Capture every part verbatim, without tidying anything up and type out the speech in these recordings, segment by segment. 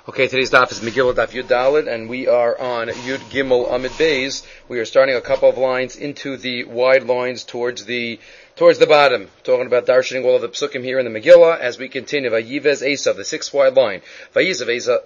Okay, today's daf is Megillah Daf Yud Daled, and we are on Yud Gimel Amid Beis. We are starting a couple of lines into the wide lines towards the towards the bottom, talking about darshaning all of the psukim here in the Megillah as we continue. Vayivez Esav, the sixth wide line. Vayivez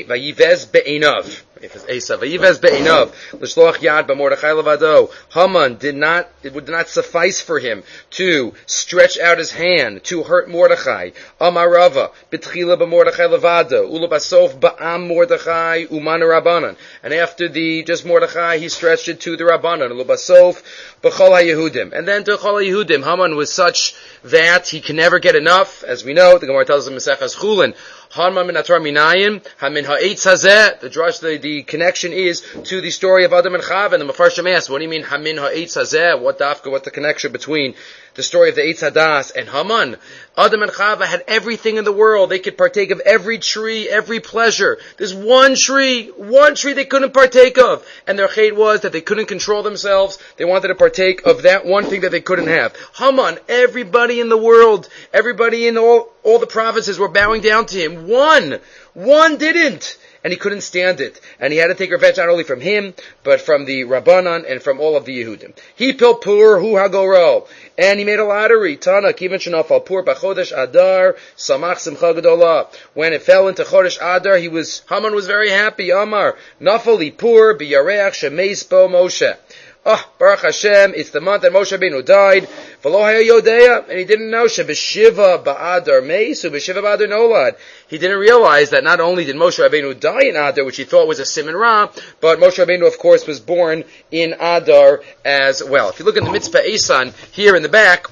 Be'enav. If it's Esav, Vayivez Be'enav. L'shloach Yad B'Mordechai Levado. Haman did not, it would not suffice for him to stretch out his hand to hurt Mordechai. Amarava, B'tchila B'Mordechai Levado. Ula Basof Ba'am Mordechai Uman Rabbanan. And after the, just Mordechai, he stretched it to the Rabbanan. Ula Basof B'chol HaYehudim. And then to Chol HaYehudim. Haman was such that he can never get enough. As we know, the Gemara tells us in Maseches Chulin, Haman min atar minayim, hamin ha'etz hazeh. The drush, the, the connection is to the story of Adam and Chava, and the Mefarshim asks, what do you mean hamin ha'etz hazeh? What dafka? What's the connection between the story of the Eitz Hadas and Haman? Adam and Chava had everything in the world. They could partake of every tree, every pleasure. There's one tree, one tree they couldn't partake of. And their chait was that they couldn't control themselves. They wanted to partake of that one thing that they couldn't have. Haman, everybody in the world, everybody in all, all the provinces were bowing down to him. One, one didn't. And he couldn't stand it. And he had to take revenge not only from him, but from the Rabbanan and from all of the Yehudim. He pil pur hu hagoro. And he made a lottery. Tana kivin shenafal pur b'chodesh Adar samach simcha gedola. When it fell into Chodesh Adar, he was, Haman was very happy. Amar, nafali pur b'yareach shemeis bo Moshe. Oh, Baruch Hashem, it's the month that Moshe Rabbeinu died. V'lo haya yodea, and he didn't know shebeshiva ba'adar meis u'beshiva ba'adar nolad. He didn't realize that not only did Moshe Rabbeinu die in Adar, which he thought was a Siman Ra, but Moshe Rabbeinu, of course, was born in Adar as well. If you look at the Mitzvah Esan here in the back,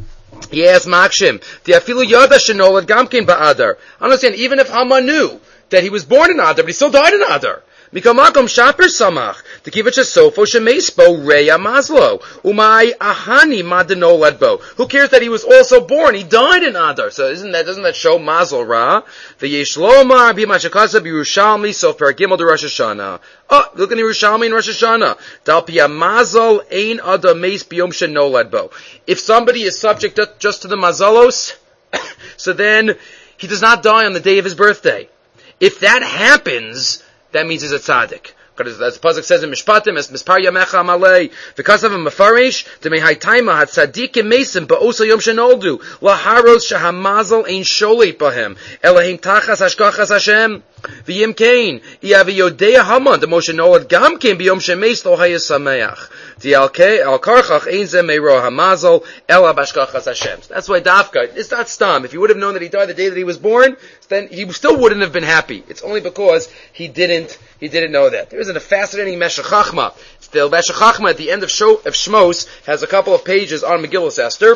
he asks Makshim, the afilu yada shenolad gamkin ba'adar. Understand, even if Haman knew that he was born in Adar, but he still died in Adar. Mikamakom shaper samach to give it a sofo shemeisbo reya mazlo umay ahani madenoladbo. Who cares that he was also born? He died in Adar. So isn't that doesn't that show mazel ra? The yeshloma b'mashakasa b'Yerushalmi sof peragimel de Rosh Hashanah. Oh, look in Yerushalmi in Rosh Hashanah. Dal pia mazel ein adam meis b'yom shenoladbo. If somebody is subject just to the mazalos, so then he does not die on the day of his birthday. If that happens, that means he's a tzaddik. Because as the pasuk says in Mishpatim, as mispar yamecha amalei, because of a mefarish, the mehaytaima had tzaddikim mesim ba'osa yom shenoldu laharos shahamazal ein sholit bahem elahim tachas hashkachas Hashem v'yim kain iavi yodea Haman the Moshe nolad gam kain b'yom shemeis lo hayasameach the alkei al karchach ein ze meiro hamazal ela b'ashkachas Hashem. That's why dafka, it's not stam. If you would have known that he died the day that he was born, then he still wouldn't have been happy. It's only because he didn't he didn't know that. There is a fascinating Meshech Chachma. The Meshech Chachma at the end of, Sho, of Shmos has a couple of pages on Megillas Esther.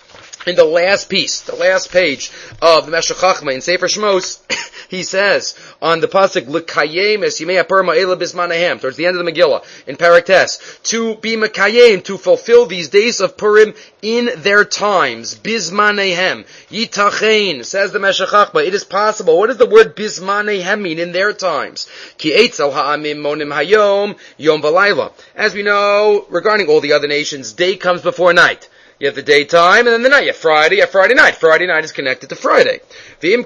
In the last piece, the last page of the Meshech Chachma in Sefer Shmos, he says on the pasuk l'kayem es yimei hapur ma'ela bismanahem, towards the end of the Megillah in Parak Tes, to be mekayem, to fulfill these days of Purim in their times, bismanahem yitachein, says the Meshech Chachma, it is possible. What does the word bismanahem mean? In their times, ki eitzel ha'amim monim hayom yom v'layla. As we know, regarding all the other nations, day comes before night. You have the daytime, and then the night. You have Friday, you have Friday night. Friday night is connected to Friday. The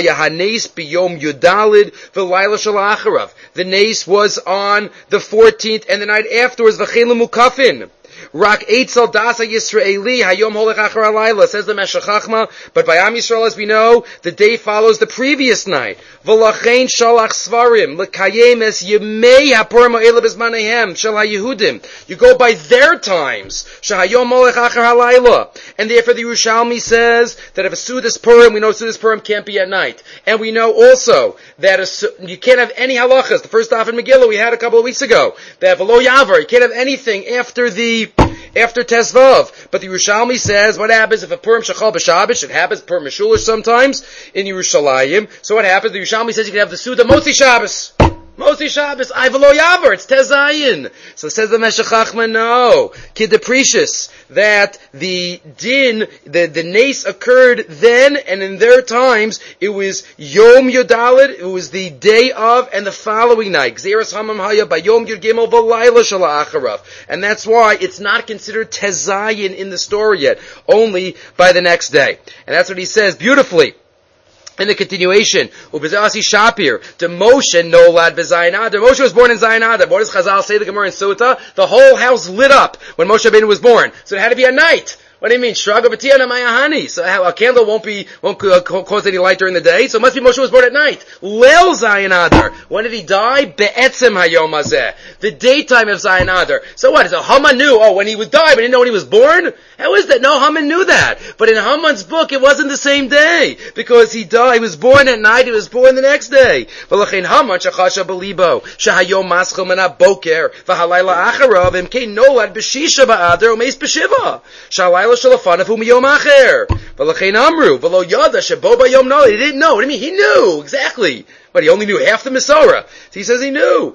nace was on the fourteenth, and the night afterwards, the V'chelim Mukafin. Rak Eitzel Dasa Yisraeli Hayom Holech Achar Alayla, says the Meshech Chachma, but by Am Yisrael, as we know, the day follows the previous night. V'lachein Shalach Svarim L'kayem Es Yemei Hapur Ma'ela B'zmanehem Shel HaYehudim. You go by their times. Shahayom Holech Achar Alayla. And therefore the Yerushalmi says that if a Sudas Purim, we know Sudas Purim can't be at night. And we know also that a, you can't have any halachas. The first daf in Megillah we had a couple of weeks ago. That V'lo Yavar, you can't have anything after the After Tesvav. But the Yerushalmi says, what happens if a Purim Shachal B'Shabbos? It happens Purim Meshulish sometimes in Yerushalayim. So what happens? The Yerushalmi says you can have the Suda Motzi Shabbos. Motzi Shabbos, I v'lo yavar, it's Tezayin. So says the Meshech Chachma, no. Kid the Precious, that the din, the, the nace occurred then, and in their times, it was Yom Yodalid, it was the day of, and the following night. Gzeras Hamam Haya, by Yom Yud Gimel, v'layla shala acharav. And that's why it's not considered Tezayin in the story yet, only by the next day. And that's what he says beautifully. In the continuation, Ubezasi Shapir, the Moshe Nolad V'Zayin Adar. Moshe was born in Zayin Adar. What does Chazal say, the Gemara in Sota? The whole house lit up when Moshe Rabbeinu was born. So it had to be at night. What do you mean? Shraga b'tiyana mayahani. So a candle won't be, won't uh, cause any light during the day. So it must be Moshe was born at night. Leil Zayin Adar. When did he die? Be'etzem hayom hazeh. The daytime of Zayin Adar. So what? Is it Haman knew? Oh, when he was died, but he didn't know when he was born? How is that? No, Haman knew that. But in Haman's book, it wasn't the same day. Because he died, he was born at night, he was born the next day. V'lachein Haman shachasha b'libo. Shahayom maschel mana boker. V'halayla acharav. Imkein nolad b'shisha ba'adar. Umeis b'shiva. Shalayla he didn't know. What do you mean? He knew exactly. But he only knew half the Masorah. So he says he knew.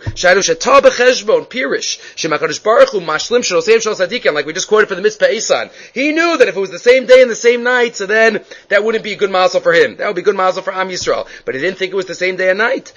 Like we just quoted for the Mitzvah Esan. He knew that if it was the same day and the same night, so then that wouldn't be a good mazel for him. That would be good mazel for Am Yisrael. But he didn't think it was the same day and night.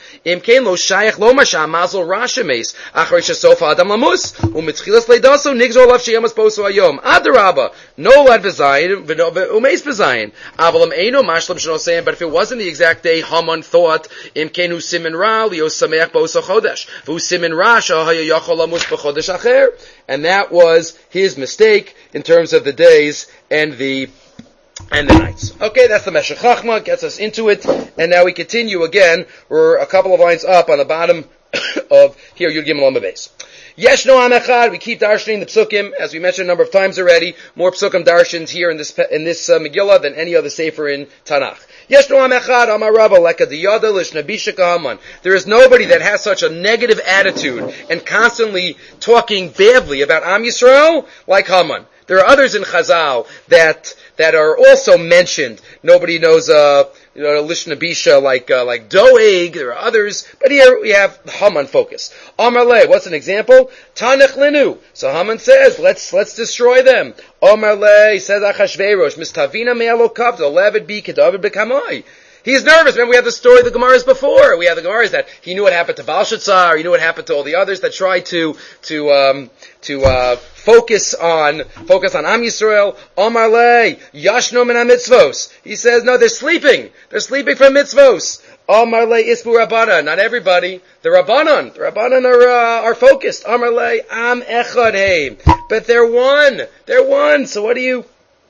Adarabba. No lad v'zayin, umeis v'zayin. Avalam eino mashlam sheno saying, but if it wasn't the exact day, Haman thought, imken hu simin ra, lios sameach bo'oso chodesh. V'hu simin ra, shahaya yachol amus b'chodesh acher. And that was his mistake in terms of the days and the and the nights. Okay, that's the Meshech Chachma, gets us into it. And now we continue again. We're a couple of lines up on the bottom of here, Yud Gimel Amud Beis. Yesh no am echad. We keep darshaning the psukim, as we mentioned a number of times already. More psukim darshans here in this in this uh, Megillah than any other sefer in Tanakh. Yesh no am echad. Amar Rabba leka diyada lishnabisha kahaman. There is nobody that has such a negative attitude and constantly talking badly about Am Yisrael like Haman. There are others in Chazal that that are also mentioned. Nobody knows, uh, you know, Lishna Bisha like uh, like Doeg. There are others, but here we have Haman focus. Amar Le, what's an example? Tanach Linu. So Haman says, let's let's destroy them. Amar Le says Achashverosh, Mistavina me'alokav, the levid bi kedavid bekamai. He's nervous. Remember, we had the story of the Gemaras before. We had the Gemaras that he knew what happened to Belshazzar. He knew what happened to all the others that tried to to um, to uh, focus on focus on Am Yisrael. Omar Le Yashno min mitzvos. He says, no, they're sleeping. They're sleeping from mitzvos. Omar Le Isbu Rabbanan. Not everybody. The Rabbanan. The Rabbanan are uh, are focused. Omar Le Am Echad Heim. But they're one. They're one. So what do you?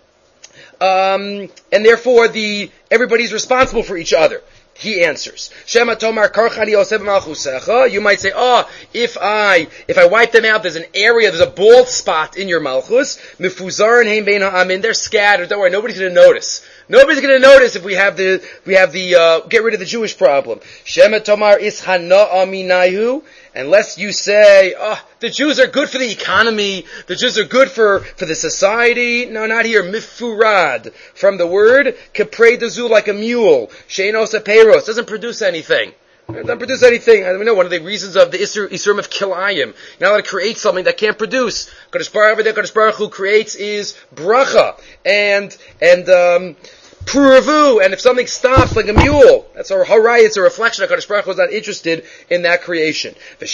Um, and therefore the, everybody's responsible for each other. He answers. Shema Tomar Karchani Yosef Malchusecha. You might say, oh, if I, if I wipe them out, there's an area, there's a bald spot in your Malchus. Mifuzar and Heim Bein Ha'amin. They're scattered. Don't worry, nobody's gonna notice. Nobody's gonna notice if we have the, we have the, uh, get rid of the Jewish problem. Shema Tomar Ishana Aminayu. Unless you say, oh, the Jews are good for the economy, the Jews are good for, for the society. No, not here. Mifurad. From the word, kaprei dazu, like a mule. Sheinos apeiros. Doesn't produce anything. It doesn't produce anything. I know one of the reasons of the Isur, Isurim of Kilayim. You're not allowed to create something that can't produce. Kadosh Baruch Hu, Kadosh Baruch Hu creates is bracha. And, and, um, Puravu, and if something stops like a mule, that's our harai, it's a reflection that Kadosh Baruch Hu was not interested in that creation. And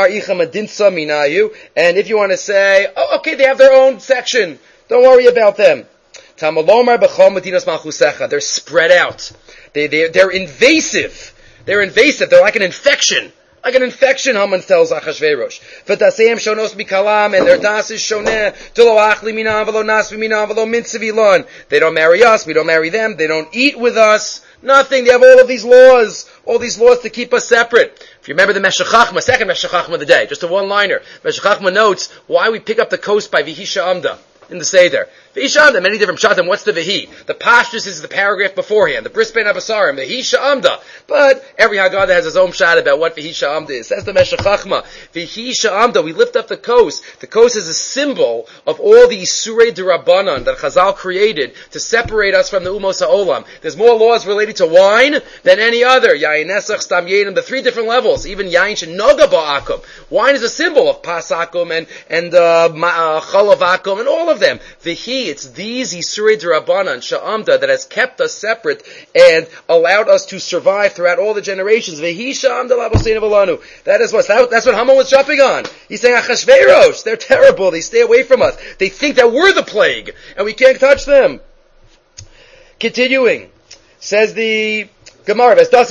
if you want to say, oh, okay, they have their own section, don't worry about them. They're spread out. They, they, they're invasive. They're invasive. They're like an infection. Like an infection, Haman tells Achashverosh. V'taseim shonos mikalam, and their das is shoneh. Tilo achli minam v'lo nas v'minam v'lo mitzvilon. They don't marry us, we don't marry them, they don't eat with us, nothing. They have all of these laws, all these laws to keep us separate. If you remember the Meshech Chachma, second Meshech Chachma of the day, just a one-liner. Meshech Chachma notes why we pick up the coast by Vihisha Amda in the Seder. Vihisha Amda, many different pshatim. What's the Vihi? The Pashtus is the paragraph beforehand. The Bris Ben Abasarim, the Vihisha Amda. But every Haggadah has his own pshat about what Vihisha Amda is. That's the Meshech Chachma. Vihisha Amda, we lift up the coast. The coast is a symbol of all the Isurei D'Rabbanan that Chazal created to separate us from the Umos HaOlam. There's more laws related to wine than any other. Yain Nesach, Stam Yedim, the three different levels. Even Yain Shenoga Ba'akum. Wine is a symbol of Pasakum and, and, uh, Chalavakum and all of them. Vihi, it's these Isurei D'Rabbanan, Sha'amda, that has kept us separate and allowed us to survive throughout all the generations. Vihi Sha'amda L'Aboseinu V'Lanu. That is what, that's what Haman was jumping on. He's saying, Achashverosh, they're terrible, they stay away from us. They think that we're the plague, and we can't touch them. Continuing. Says the Gemara, every day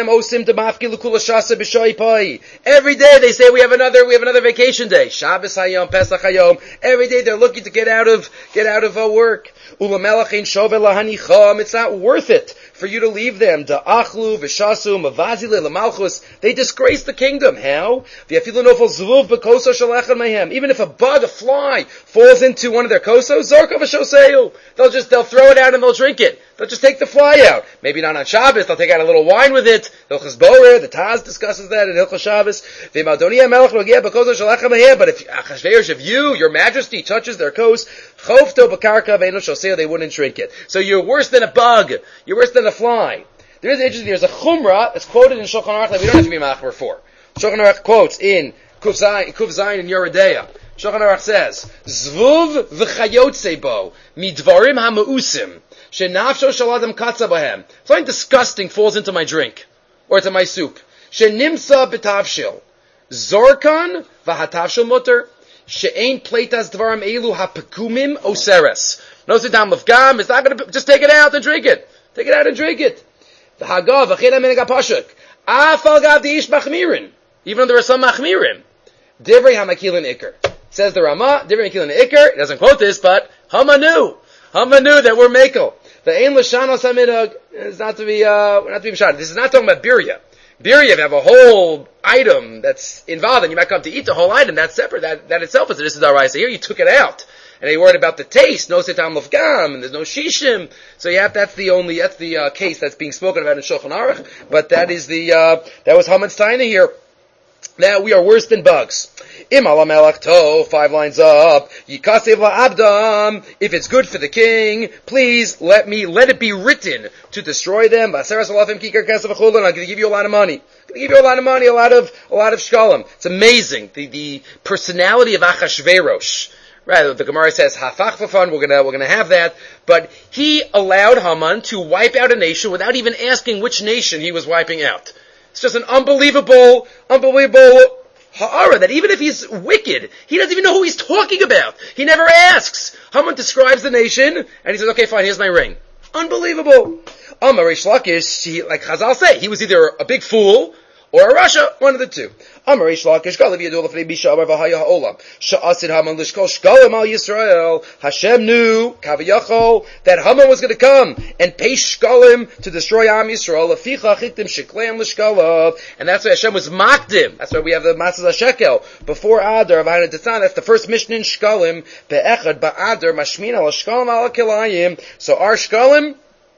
they say we have another, we have another vacation day. Shabbos hayom, Pesach hayom. Every day they're looking to get out of, get out of uh, work. It's not worth it for you to leave them. They disgrace the kingdom. How? Even if a bug, a fly, falls into one of their kosos, they'll just, they'll throw it out and they'll drink it. They'll just take the fly out. Maybe not on Shabbos, they'll take out a little wine with it. Hilchos Borer, the Taz discusses that in Hilchos Shabbos. But if Achashverosh, if you, your majesty, touches their kos, they wouldn't drink it. So you're worse than a bug. You're worse than a fly. There is interesting, there's a chumrah that's quoted in Shulchan Aruch that we don't have to be machmer for. Shulchan Aruch quotes in Kuf Zayin and Yeridea. Shulchan Aruch says, Zvuv v'chayotze bo, midvarim ha'meusim, shenafsho shaladam katza bahem. Something disgusting falls into my drink, or into my soup. Shenimsa b'tavshil. Zorkan v'hatavshil mutter. She'ain pleitas dvarim elu hapekumim oseres. No sitam of gam, it's not going to, just take it out and drink it. Take it out and drink it. The hagav v'china minega pashuk. Afal gav di'ish machmirin. Even though there are some machmirim. Divrei hamakilin ikar. Says the Rama, Divrei hamakilin ikar. He doesn't quote this, but Hama knew. Hama knew that we're makel. The ein l'shanos hamidog is not to be, uh, not to be shot. This is not talking about birya. Birya, if you have a whole item that's involved, and you might come to eat the whole item, that's separate. That, that itself is a disadarai. So here you took it out. And you're worried about the taste. No setam of gam, and there's no shishim. So you have, that's the only, that's the, uh, case that's being spoken about in Shulchan Aruch. But that is the, uh, that was Haman's Taina here. That we are worse than bugs. Im ala melech to, five lines up. Yikasev la'abdam. If it's good for the king, please let me, let it be written to destroy them. Ba'aseres alafim kikar kesef v'chulun. I'm going to give you a lot of money. I'm going to give you a lot of money, a lot of, a lot of shkalim. It's amazing. The, the personality of Achashverosh. Right, the Gemara says, hafach v'fan, we're gonna, we're gonna have that. But he allowed Haman to wipe out a nation without even asking which nation he was wiping out. It's just an unbelievable, unbelievable ha'ara, that even if he's wicked, he doesn't even know who he's talking about. He never asks. Haman describes the nation, and he says, okay, fine, here's my ring. Unbelievable. Amar Reish Lakish, he, like Chazal say, he was either a big fool, or a Rasha, one of the two. Amar Reish Lakish, Galav Yadul Lefnei Bisha Amar V'Haya Ha'olam. Sha'asid Haman Lishkol Shkalim Al Yisrael. Hashem knew, Kaviyachol, that Haman was going to come and pay Shkalim to destroy Am Yisrael. Aficha Chiktim Shekleim Lishkalav. And that's why Hashem was Makdim. That's why we have the Matzah HaShekel. Before Adar, V'Hana Tetzan, that's the first mission in Shkalim. Be'echad Ba'adar Mashmin Al Shkalim Al Kilayim. So our Shkalim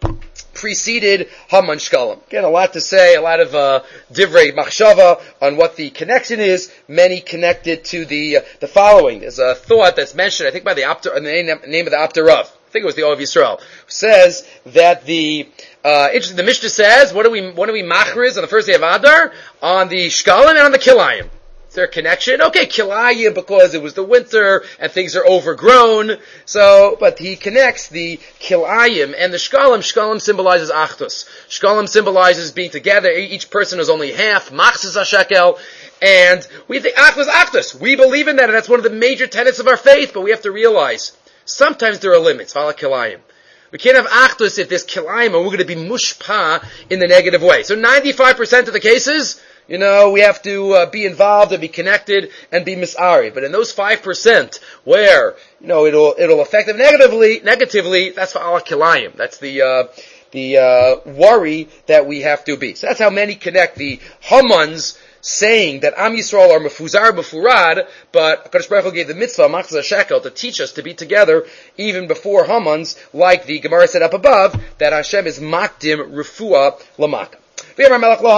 preceded Haman Shkalim. Again, a lot to say, a lot of uh, divrei machshava on what the connection is. Many connected to the uh, the following. There's a thought that's mentioned, I think, by the Apter, the name, name of the Apter Rav. I think it was the O of Yisrael. Says that the uh, interesting. The Mishnah says, what do we what do we machriz on the first day of Adar? On the Shkalim and on the Kilayim. Is there a connection? Okay, Kilayim because it was the winter and things are overgrown. So, but he connects the Kilayim and the Shkalim. Shkalim symbolizes Achdus. Shkalim symbolizes being together. Each person is only half. Machzis HaShekel. And we think Achdus, Achdus. We believe in that, and that's one of the major tenets of our faith, but we have to realize sometimes there are limits. Vala Kilayim. We can't have Achdus if there's Kilayim and we're going to be mushpa in the negative way. So ninety-five percent of the cases, you know, we have to uh, be involved and be connected and be misari. But in those five percent where, you know, it'll, it'll affect them negatively, negatively, that's for Allah Kilayim. That's the, uh, the, uh, worry that we have to be. So that's how many connect the Hamans saying that Am Yisrael are mefuzar befurad, but HaKadosh Baruch Hu gave the mitzvah, Machzah HaShekel, to teach us to be together even before Hamans, like the Gemara said up above, that Hashem is makdim refuah lamaka. Here's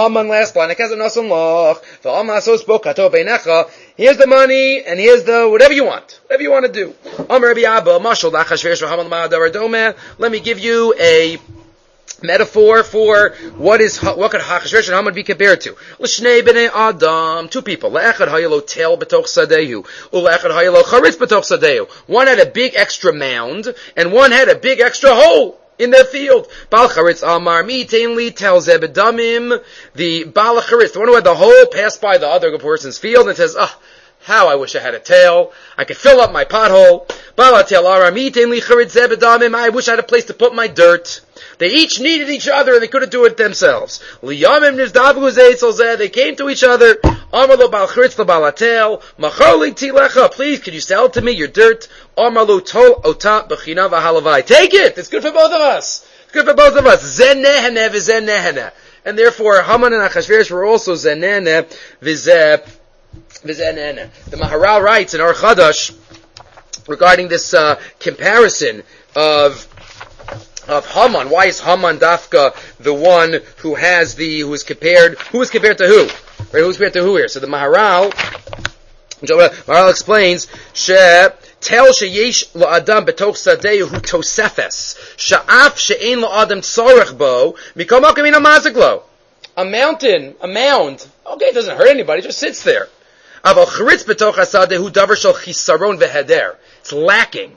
the money, and here's the whatever you want. Whatever you want to do. Let me give you a metaphor for what is what could Achashverosh and Haman be compared to. L'shnei b'nei Adam, two people. Le'echad hayelo tel b'toch sadehu, u'le'echad hayelo charitz b'toch sadehu. One had a big extra mound, and one had a big extra hole in their field. Bal charitz amar mi'tein li tel zeh b'damim. The bal charitz, the one who had the hole, passed by the other person's field and says, ah, How I wish I had a tail. I could fill up my pothole. I wish I had a place to put my dirt. They each needed each other and they couldn't do it themselves. They came to each other. Please, could you sell to me your dirt? Take it. It's good for both of us. It's good for both of us. And therefore, Haman and Achashverosh were also zenene v'zeh. The Maharal writes in Ar Chadash regarding this uh, comparison of of Haman. Why is Haman Dafka the one who has the who is compared? Who is compared to who? Right? Who's compared to who here? So the Maharal, Maharal explains she tel sheyesh lo adam betoch sadehu tosefes sha'af she'ein lo adam tzorech bo mikom hakim ina maziklo. A mountain, a mound. Okay, it doesn't hurt anybody; it just sits there. It's lacking.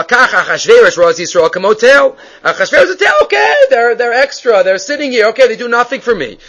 Achashverosh is okay, they're, they're extra, they're sitting here, okay, they do nothing for me.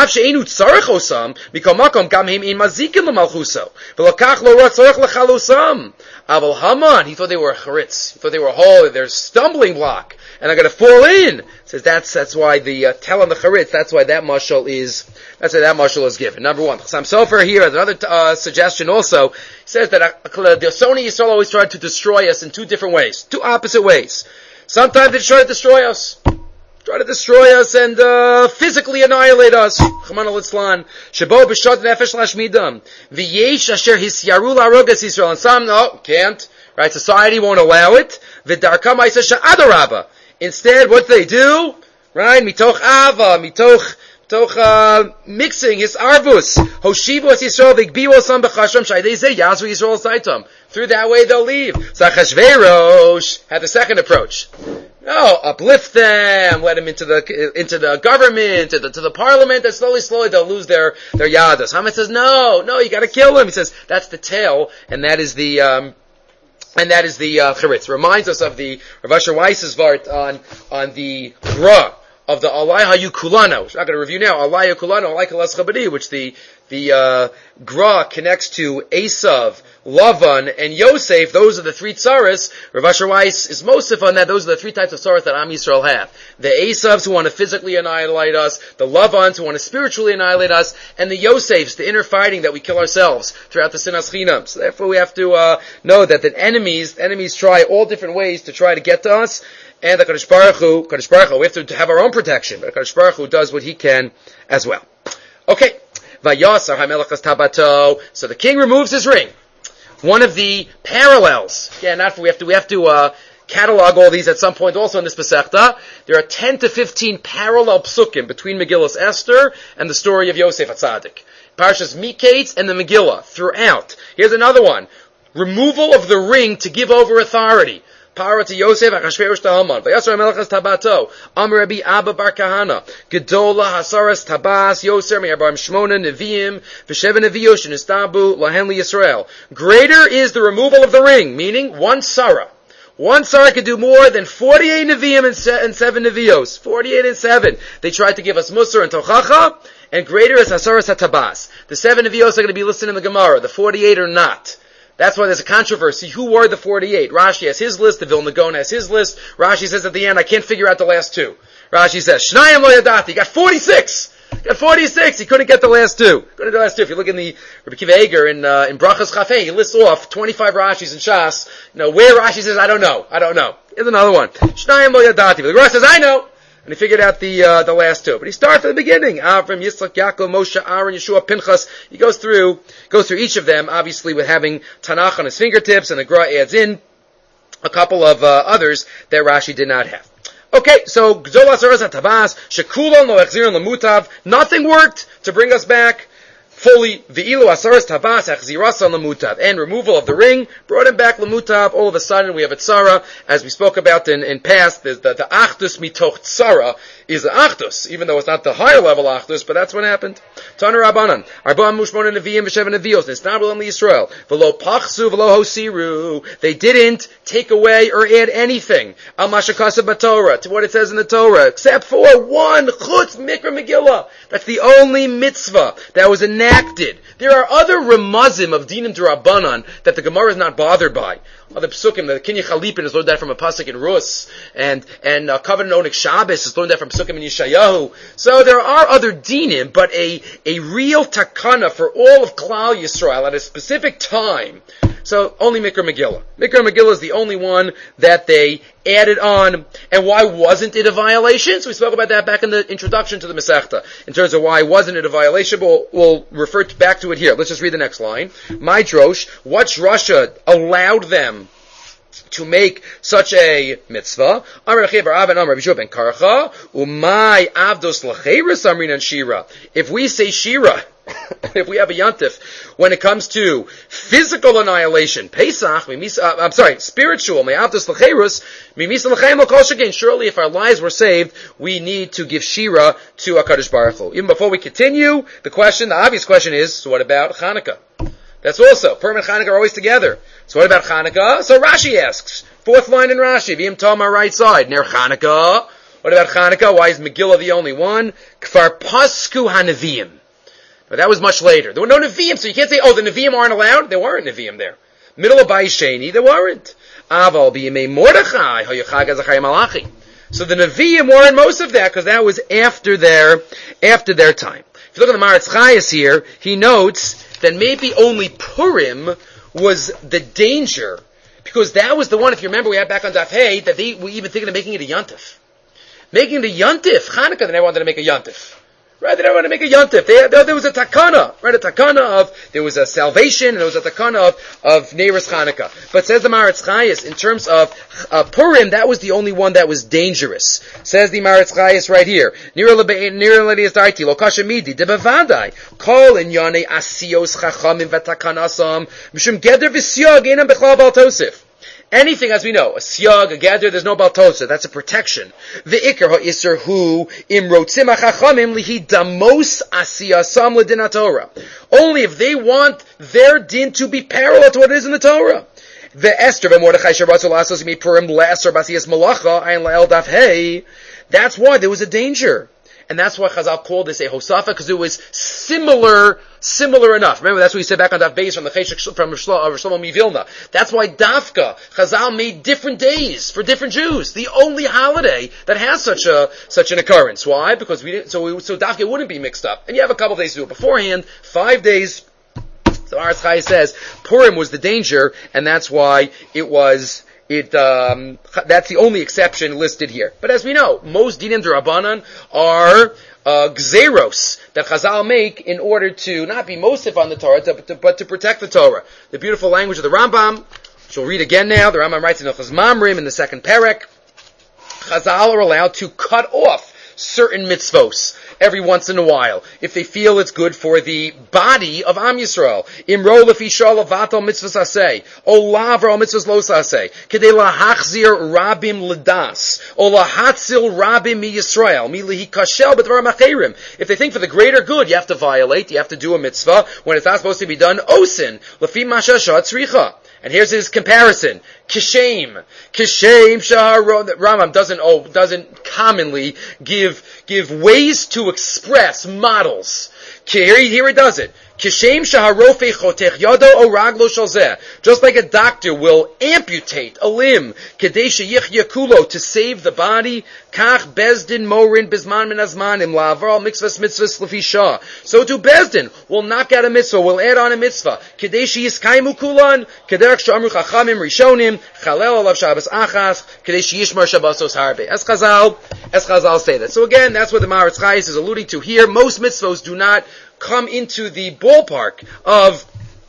Aval Haman, he thought they were a charitz, he thought they were a hole, they're a stumbling block, and I'm going to fall in. Says that's that's why the uh, tell on the charitz, that's why that mashal is that's why that mashal is given. Number one, Chassam Sofer here has another uh, suggestion also. He says that uh, the Soni Yisrael always tried to destroy us in two different ways, two opposite ways. Sometimes they try to destroy us. Try to destroy us and uh, physically annihilate us. Chaman al-Itzlan. Shabo b'shot nefesh lashmidam. V'yesh asher hisyaru la'rogas Yisrael. And some, no, can't. Right? Society won't allow it. V'darkam ha'isa sha'adarabba. Instead, what they do? Right? Mitoch ava. Mitoch, mitoch, uh, mixing his arvus. Hoshivos Yisrael v'gbiwo sam b'chasham sha'idei zeh yazru Yisrael saitam. Through that way they'll leave. So Achashverosh had the second approach. No, uplift them, let them into the into the government, to the to the parliament, and slowly, slowly they'll lose their their yadas. Haman says, no, no, you got to kill him. He says that's the tail, and that is the um, and that is the uh, charitz. Reminds us of the Rav Asher Weiss's vart on on the gra of the Alai Hayu Kulano. Which I'm not going to review now. Alai Hayu Kulano, Alai Kalas Chabadi, which the the uh, gra connects to Esav, Lavan, and Yosef. Those are the three tsaras. Rav Asher Weiss is mosif on that. Those are the three types of tsaras that Am Yisrael have. The Esavs who want to physically annihilate us, the Lavans who want to spiritually annihilate us, and the Yosefs, the inner fighting that we kill ourselves throughout the Sinas Chinam. So therefore we have to uh, know that the enemies, enemies try all different ways to try to get to us, and the Kadosh Baruch Hu, Kadosh Baruch Hu, we have to have our own protection, but Kadosh Baruch Hu does what he can as well. Okay. Vayasar HaMelech Tabato. So the king removes his ring. One of the parallels. Yeah, not for, we have to, we have to, uh, catalog all these at some point also in this Pesachta. There are ten to fifteen parallel psukim between Megillas Esther and the story of Yosef HaTzadik. Parshas Miketz and the Megillah throughout. Here's another one. Removal of the ring to give over authority. Power to Yosef, Achashverosh to Haman. Vayasar HaMelech Tabato. Amar Rabbi Abba Bar Kahana. Gedola Hasaras Tabas Yoser Me'arbaim Shmona Neviim V'sheva Neviyosh Nistabu Lahen Yisrael. Greater is the removal of the ring, meaning one Sarah. One Sarah could do more than forty-eight Neviim and, se- and seven Nevios. forty-eight and seven. They tried to give us Musar and Tochacha, and greater is Hasaras HaTabas. The seven Nevios are going to be listed in the Gemara. The forty-eight are not. That's why there's a controversy. Who were the forty-eight? Rashi has his list, the Vilna Gaon has his list. Rashi says at the end, I can't figure out the last two. Rashi says, Shnayim lo yadati, he got forty-six! Got forty-six, he couldn't get the last two. Couldn't get the last two. If you look in the Rabbi Kiva Eger in, uh, in Brachas Chafei, he lists off twenty-five Rashis in Shas. You know, where Rashi says, I don't know, I don't know. Here's another one. Shnayim lo yadati. But the Rashi says, I know! And he figured out the uh, the last two. But he starts at the beginning. Avram, Yitzchak, Yaakov, Moshe, Aaron, Yeshua, Pinchas. He goes through goes through each of them, obviously with having Tanakh on his fingertips, and the Gra adds in a couple of uh, others that Rashi did not have. Okay, so Gdol Asaras HaTabas, Shekulon Lo Echziron Lemutav. Nothing worked to bring us back fully. V'ilu Asaras Tabas Echzirasan Lemutav. And removal of the ring brought him back Lemutav. All of a sudden we have a Tzara, as we spoke about in, in past. The, the, the Achdus Mitoch Tzara is the Achdus, even though it's not the higher level Achdus, but that's what happened. Taner Rabbanan, Arba'am Mushmona Nevi'im V'Sheven Nevios, Nisnabel Am Yisrael, V'lo Pachsu V'lo Hosiru. They didn't take away or add anything Al Mashakasav B'Torah, to what it says in the Torah, except for one Chutz Mikra Megillah. That's the only mitzvah that was enacted. There are other remazim of Dinim D'Rabbanan that the Gemara is not bothered by. Other psukim, the Kinya Chalipin is learned that from a pasuk in Rus, and and uh, Covenant Onik Shabbos is learned that from psukim in Yeshayahu. So there are other dinim, but a a real takana for all of Klal Yisrael at a specific time. So only Mikra Megillah. Mikra Megillah is the only one that they added on. And why wasn't it a violation? So we spoke about that back in the introduction to the Masechta, in terms of why wasn't it a violation, but we'll, we'll refer to, back to it here. Let's just read the next line. My drosh, what Russia allowed them to make such a mitzvah? If we say shira, if we have a yantif, when it comes to physical annihilation, Pesach, uh, I'm sorry, spiritual, surely if our lives were saved, we need to give shira to HaKadosh Baruch Hu. Even before we continue, the question, the obvious question is, so what about Chanukah? That's also, Purim and Chanukah are always together. So what about Chanukah? So Rashi asks, fourth line in Rashi, V'im Tom, our right side, Ner Chanukah. What about Chanukah? Why is Megillah the only one? Kfar Pasku HaNevi'im. But that was much later. There were no Nevi'im, so you can't say, oh, the Nevi'im aren't allowed. There weren't Nevi'im there. Middle of Bayis Sheni, there weren't. Aval b'yimei Mordechai, hoyachag azachai malachi. So the Nevi'im weren't most of that, because that was after their, after their time. If you look at the Maharatz Chayes here, he notes that maybe only Purim was the danger, because that was the one, if you remember, we had back on Daf Hey, that they were even thinking of making it a Yontif. Making it a Yontif. Chanukah, they never wanted to make a Yontif. Right, they don't want to make a yontif. They, there, there was a takana, right? A takana of, there was a salvation, and there was a takana of, of Neiros Chanukah. But says the Maharatz Chayes, in terms of uh, Purim, that was the only one that was dangerous. Says the Maharatz Chayes right here. Nira ledias daiti, lo kasha midi, de bevadai, kol in yane asiyos chachamim v'takanasam, mishum geder v'siyag enam bechlal bal tosif. Anything, as we know, a siyag, a gather, there's no baltosa, that's a protection. The ikar ha'isr hu imrotzim ha'chachamim lihi damos asiyasam l'din ha'torah. Only if they want their din to be parallel to what it is in the Torah. The Esther v'mordechai shabbatzu la'asos mi purim le'esr basiyas malacha ayin la'el daf hey. That's why there was a danger. And that's why Chazal called this a Hosafa, because it was similar, similar enough. Remember, that's what he said back on Daf Beis from the Cheshek, from Shlomo Mivilna. That's why Dafka, Chazal made different days for different Jews. The only holiday that has such a, such an occurrence. Why? Because we didn't, so we, so Dafka wouldn't be mixed up. And you have a couple of days to do it beforehand, five days. So Maharatz Chayes says, Purim was the danger, and that's why it was, It, um, that's the only exception listed here. But as we know, most dinim d'Rabbanan are uh, gzeros that Chazal make in order to not be mosif on the Torah, but to, but to protect the Torah. The beautiful language of the Rambam, which we'll read again now. The Rambam writes in Ilchos Mamrim in the second perek, Chazal are allowed to cut off certain mitzvos every once in a while, if they feel it's good for the body of Am Yisrael. Imro lefi shal avatal mitzvahs aseh, o lavar al mitzvahs los aseh, kedei lahachzir rabim ledas, o lahatzil rabim mi Yisrael, mi lehi kashel b'dvar macherim. If they think for the greater good, you have to violate, you have to do a mitzvah, when it's not supposed to be done, osin, lefi mashashat tzricha. And here's his comparison. Kishem. Kishem shahar, Rambam doesn't, oh, doesn't commonly give, give ways to express models. Here, here it does it. Kishem shaharofe chotech yado o raglo shalzeh. Just like a doctor will amputate a limb, kedei sheyich kulo, to save the body, kach bezdin morin bizman min azmanim la'avar al mitzvahs mitzvahs lefisha. So to bezdin will knock out a mitzvah, will add on a mitzvah, kedei sheyiskaimu kulan, kederach she'amru chachamim rishonim, chalel alav shabbos achas, kedei sheyishmar shabbosos harbe. As Chazal, as Chazal say that. So again, that's what the Maharatz Chayes is alluding to here. Most mitzvahs do not come into the ballpark of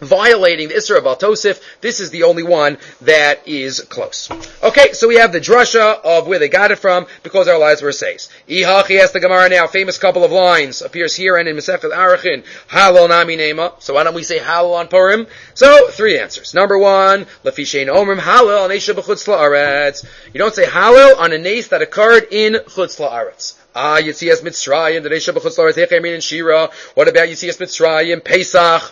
violating the Isra of Al Tosif. This is the only one that is close. Okay, so we have the drasha of where they got it from, because our lives were says. Ihachi has the Gemara now, famous couple of lines, appears here and in Masechet Arachin, Halal Nami Nema. So why don't we say Halal on Purim? So, three answers. Number one, Lefi Shein Omrim Halal Nesha B'chutz La'aretz. You don't say Halal on a nace that occurred in Chutz La'aretz. Ah, Yitzias Mitzrayim, the Nesha B'chutz La'aretz, Hechemin and Shira. What about Yitzias Mitzrayim, Pesach?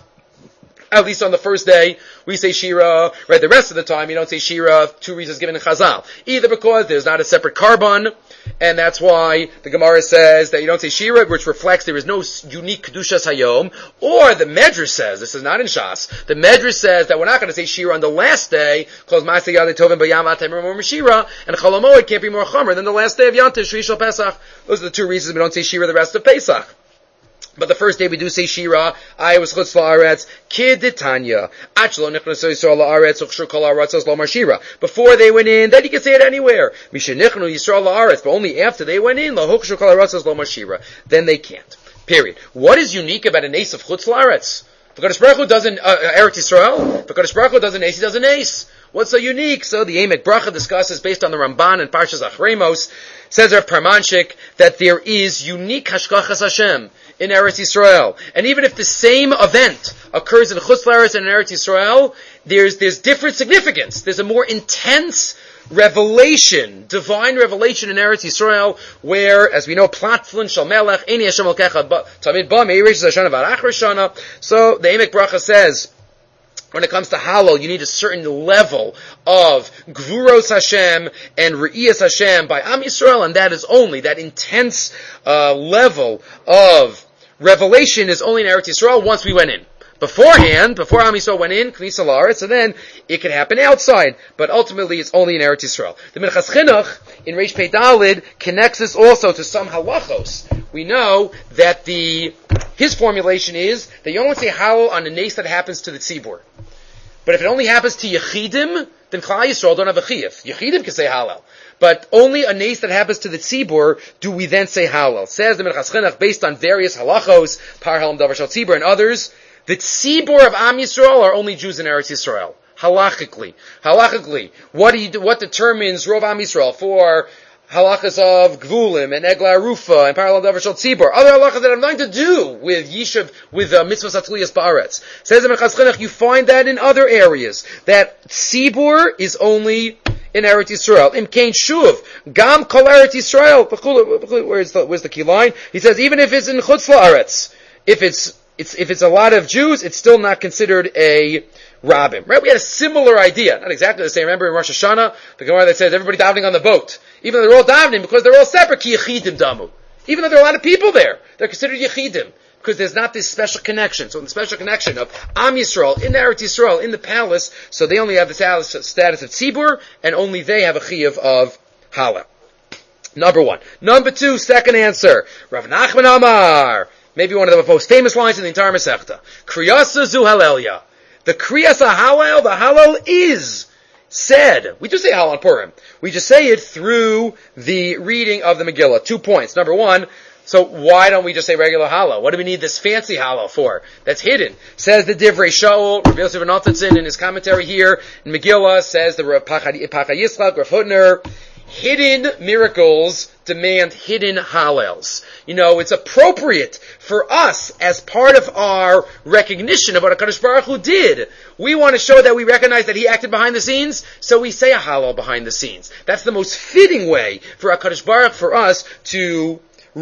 At least on the first day, we say Shira, right? The rest of the time, you don't say Shira, two reasons given in Chazal. Either because there's not a separate carbon, and that's why the Gemara says that you don't say Shira, which reflects there is no unique Kedushas Hayom, or the Medrash says, this is not in Shas, the Medrash says that we're not going to say Shira on the last day, because Ma'aseh Yadei Tovim B'Yam Atem Shira, and Chol HaMoed can't be more Chomer than the last day of Yantiv, Shri Shal Pesach. Those are the two reasons we don't say Shira the rest of Pesach. But the first day we do say Shira, I was Chutz La'aretz, Kiditanya, Achlo Nichnas Yisrael La'aretz, Uchshur Kol Ha'aretz, Lomar Shira. Before they went in, then you can say it anywhere. Mishenichnu Yisrael La'aretz, but only after they went in, L'Uchshur Kol Ha'aretz, Lomar Shira. Then they can't. Period. What is unique about an ace of Chutz La'aretz? The Kodesh Baruch Hu doesn't, uh, Eretz Yisrael, the Kodesh Baruch Hu doesn't ace, he doesn't ace. What's so unique? So the Emek Bracha discusses, based on the Ramban and Parshas Achremos, says Rav Parmanshik, that there is unique Hashgachas Hashem in Eretz Yisrael. And even if the same event occurs in Chutz La'aretz and in Eretz Yisrael, there's, there's different significance. There's a more intense revelation, divine revelation in Eretz Yisrael, where, as we know, Platflin Shal Melech, Eini Hashem Elkecha Tamid Ba, Meirish Zashana Varach Rishana. So the Emek Bracha says, when it comes to Halal, you need a certain level of Gvuros Hashem and Re'iyas Hashem by Am Yisrael, and that is only, that intense uh, level of revelation is only in Eretz Yisrael once we went in. Beforehand, before Am Yisrael went in, Knisa La'aretz, so then it can happen outside, but ultimately it's only in Eretz Yisrael. The Minchas Chinuch in Reish Pei Dalid connects this also to some halachos. We know that the his formulation is that you only say Halal on a nace that happens to the tzibur. But if it only happens to Yechidim, then Klal Yisrael don't have a chiyuv. Yechidim can say Halal. But only a nace that happens to the tzibur do we then say Halal. Says the Minchas Chinuch, based on various halachos, Par Halam Davar Shal Tzibur and others, the tzibur of Am Yisrael are only Jews in Eretz Yisrael. Halachically. Halachically. What do you do, what determines Rov Am Yisrael for halachas of Gvulim and Egla Rufa and Parallel Davar Shal Tzibur, other halachas that have nothing to do with Yishuv, with uh, Mitzvah Satliyas Ba'aretz. Says the Minchas Chinuch, you find that in other areas, that Tzibur is only in Eretz Yisrael. Im Kain Shuv, Gam Kol Eretz Yisrael, where's the, where's the key line? He says, even if it's in Chutz La'aretz, if it's, it's, if it's a lot of Jews, it's still not considered a Rabbim. Right? We had a similar idea. Not exactly the same. Remember in Rosh Hashanah, the Gemara that says everybody davening on the boat. Even though they're all davening because they're all separate, ki yechidim damu. Even though there are a lot of people there, they're considered yechidim. Because there's not this special connection. So in the special connection of Am Yisrael, in Eretz Yisrael, in the palace, so they only have the status, status of tzibur, and only they have a chiyuv of Halal. Number one. Number two, second answer. Rav Nachman Amar. Maybe one of the most famous lines in the entire Masechta. Kriyasa zu Halelia. The Kriyasa Halal, the Halal is said. We do say Halal on Purim. We just say it through the reading of the Megillah. Two points. Number one, so why don't we just say regular Halal? What do we need this fancy Halal for? That's hidden. Says the Divrei Shaul, Rabbi Yosef Notzin in his commentary here, in Megillah, says the Rav Pacha Yitzchak, Rav Hutner, hidden miracles demand hidden halals. You know, it's appropriate for us as part of our recognition of what HaKadosh Baruch Hu did. We want to show that we recognize that He acted behind the scenes, so we say a halal behind the scenes. That's the most fitting way for HaKadosh Baruch for us to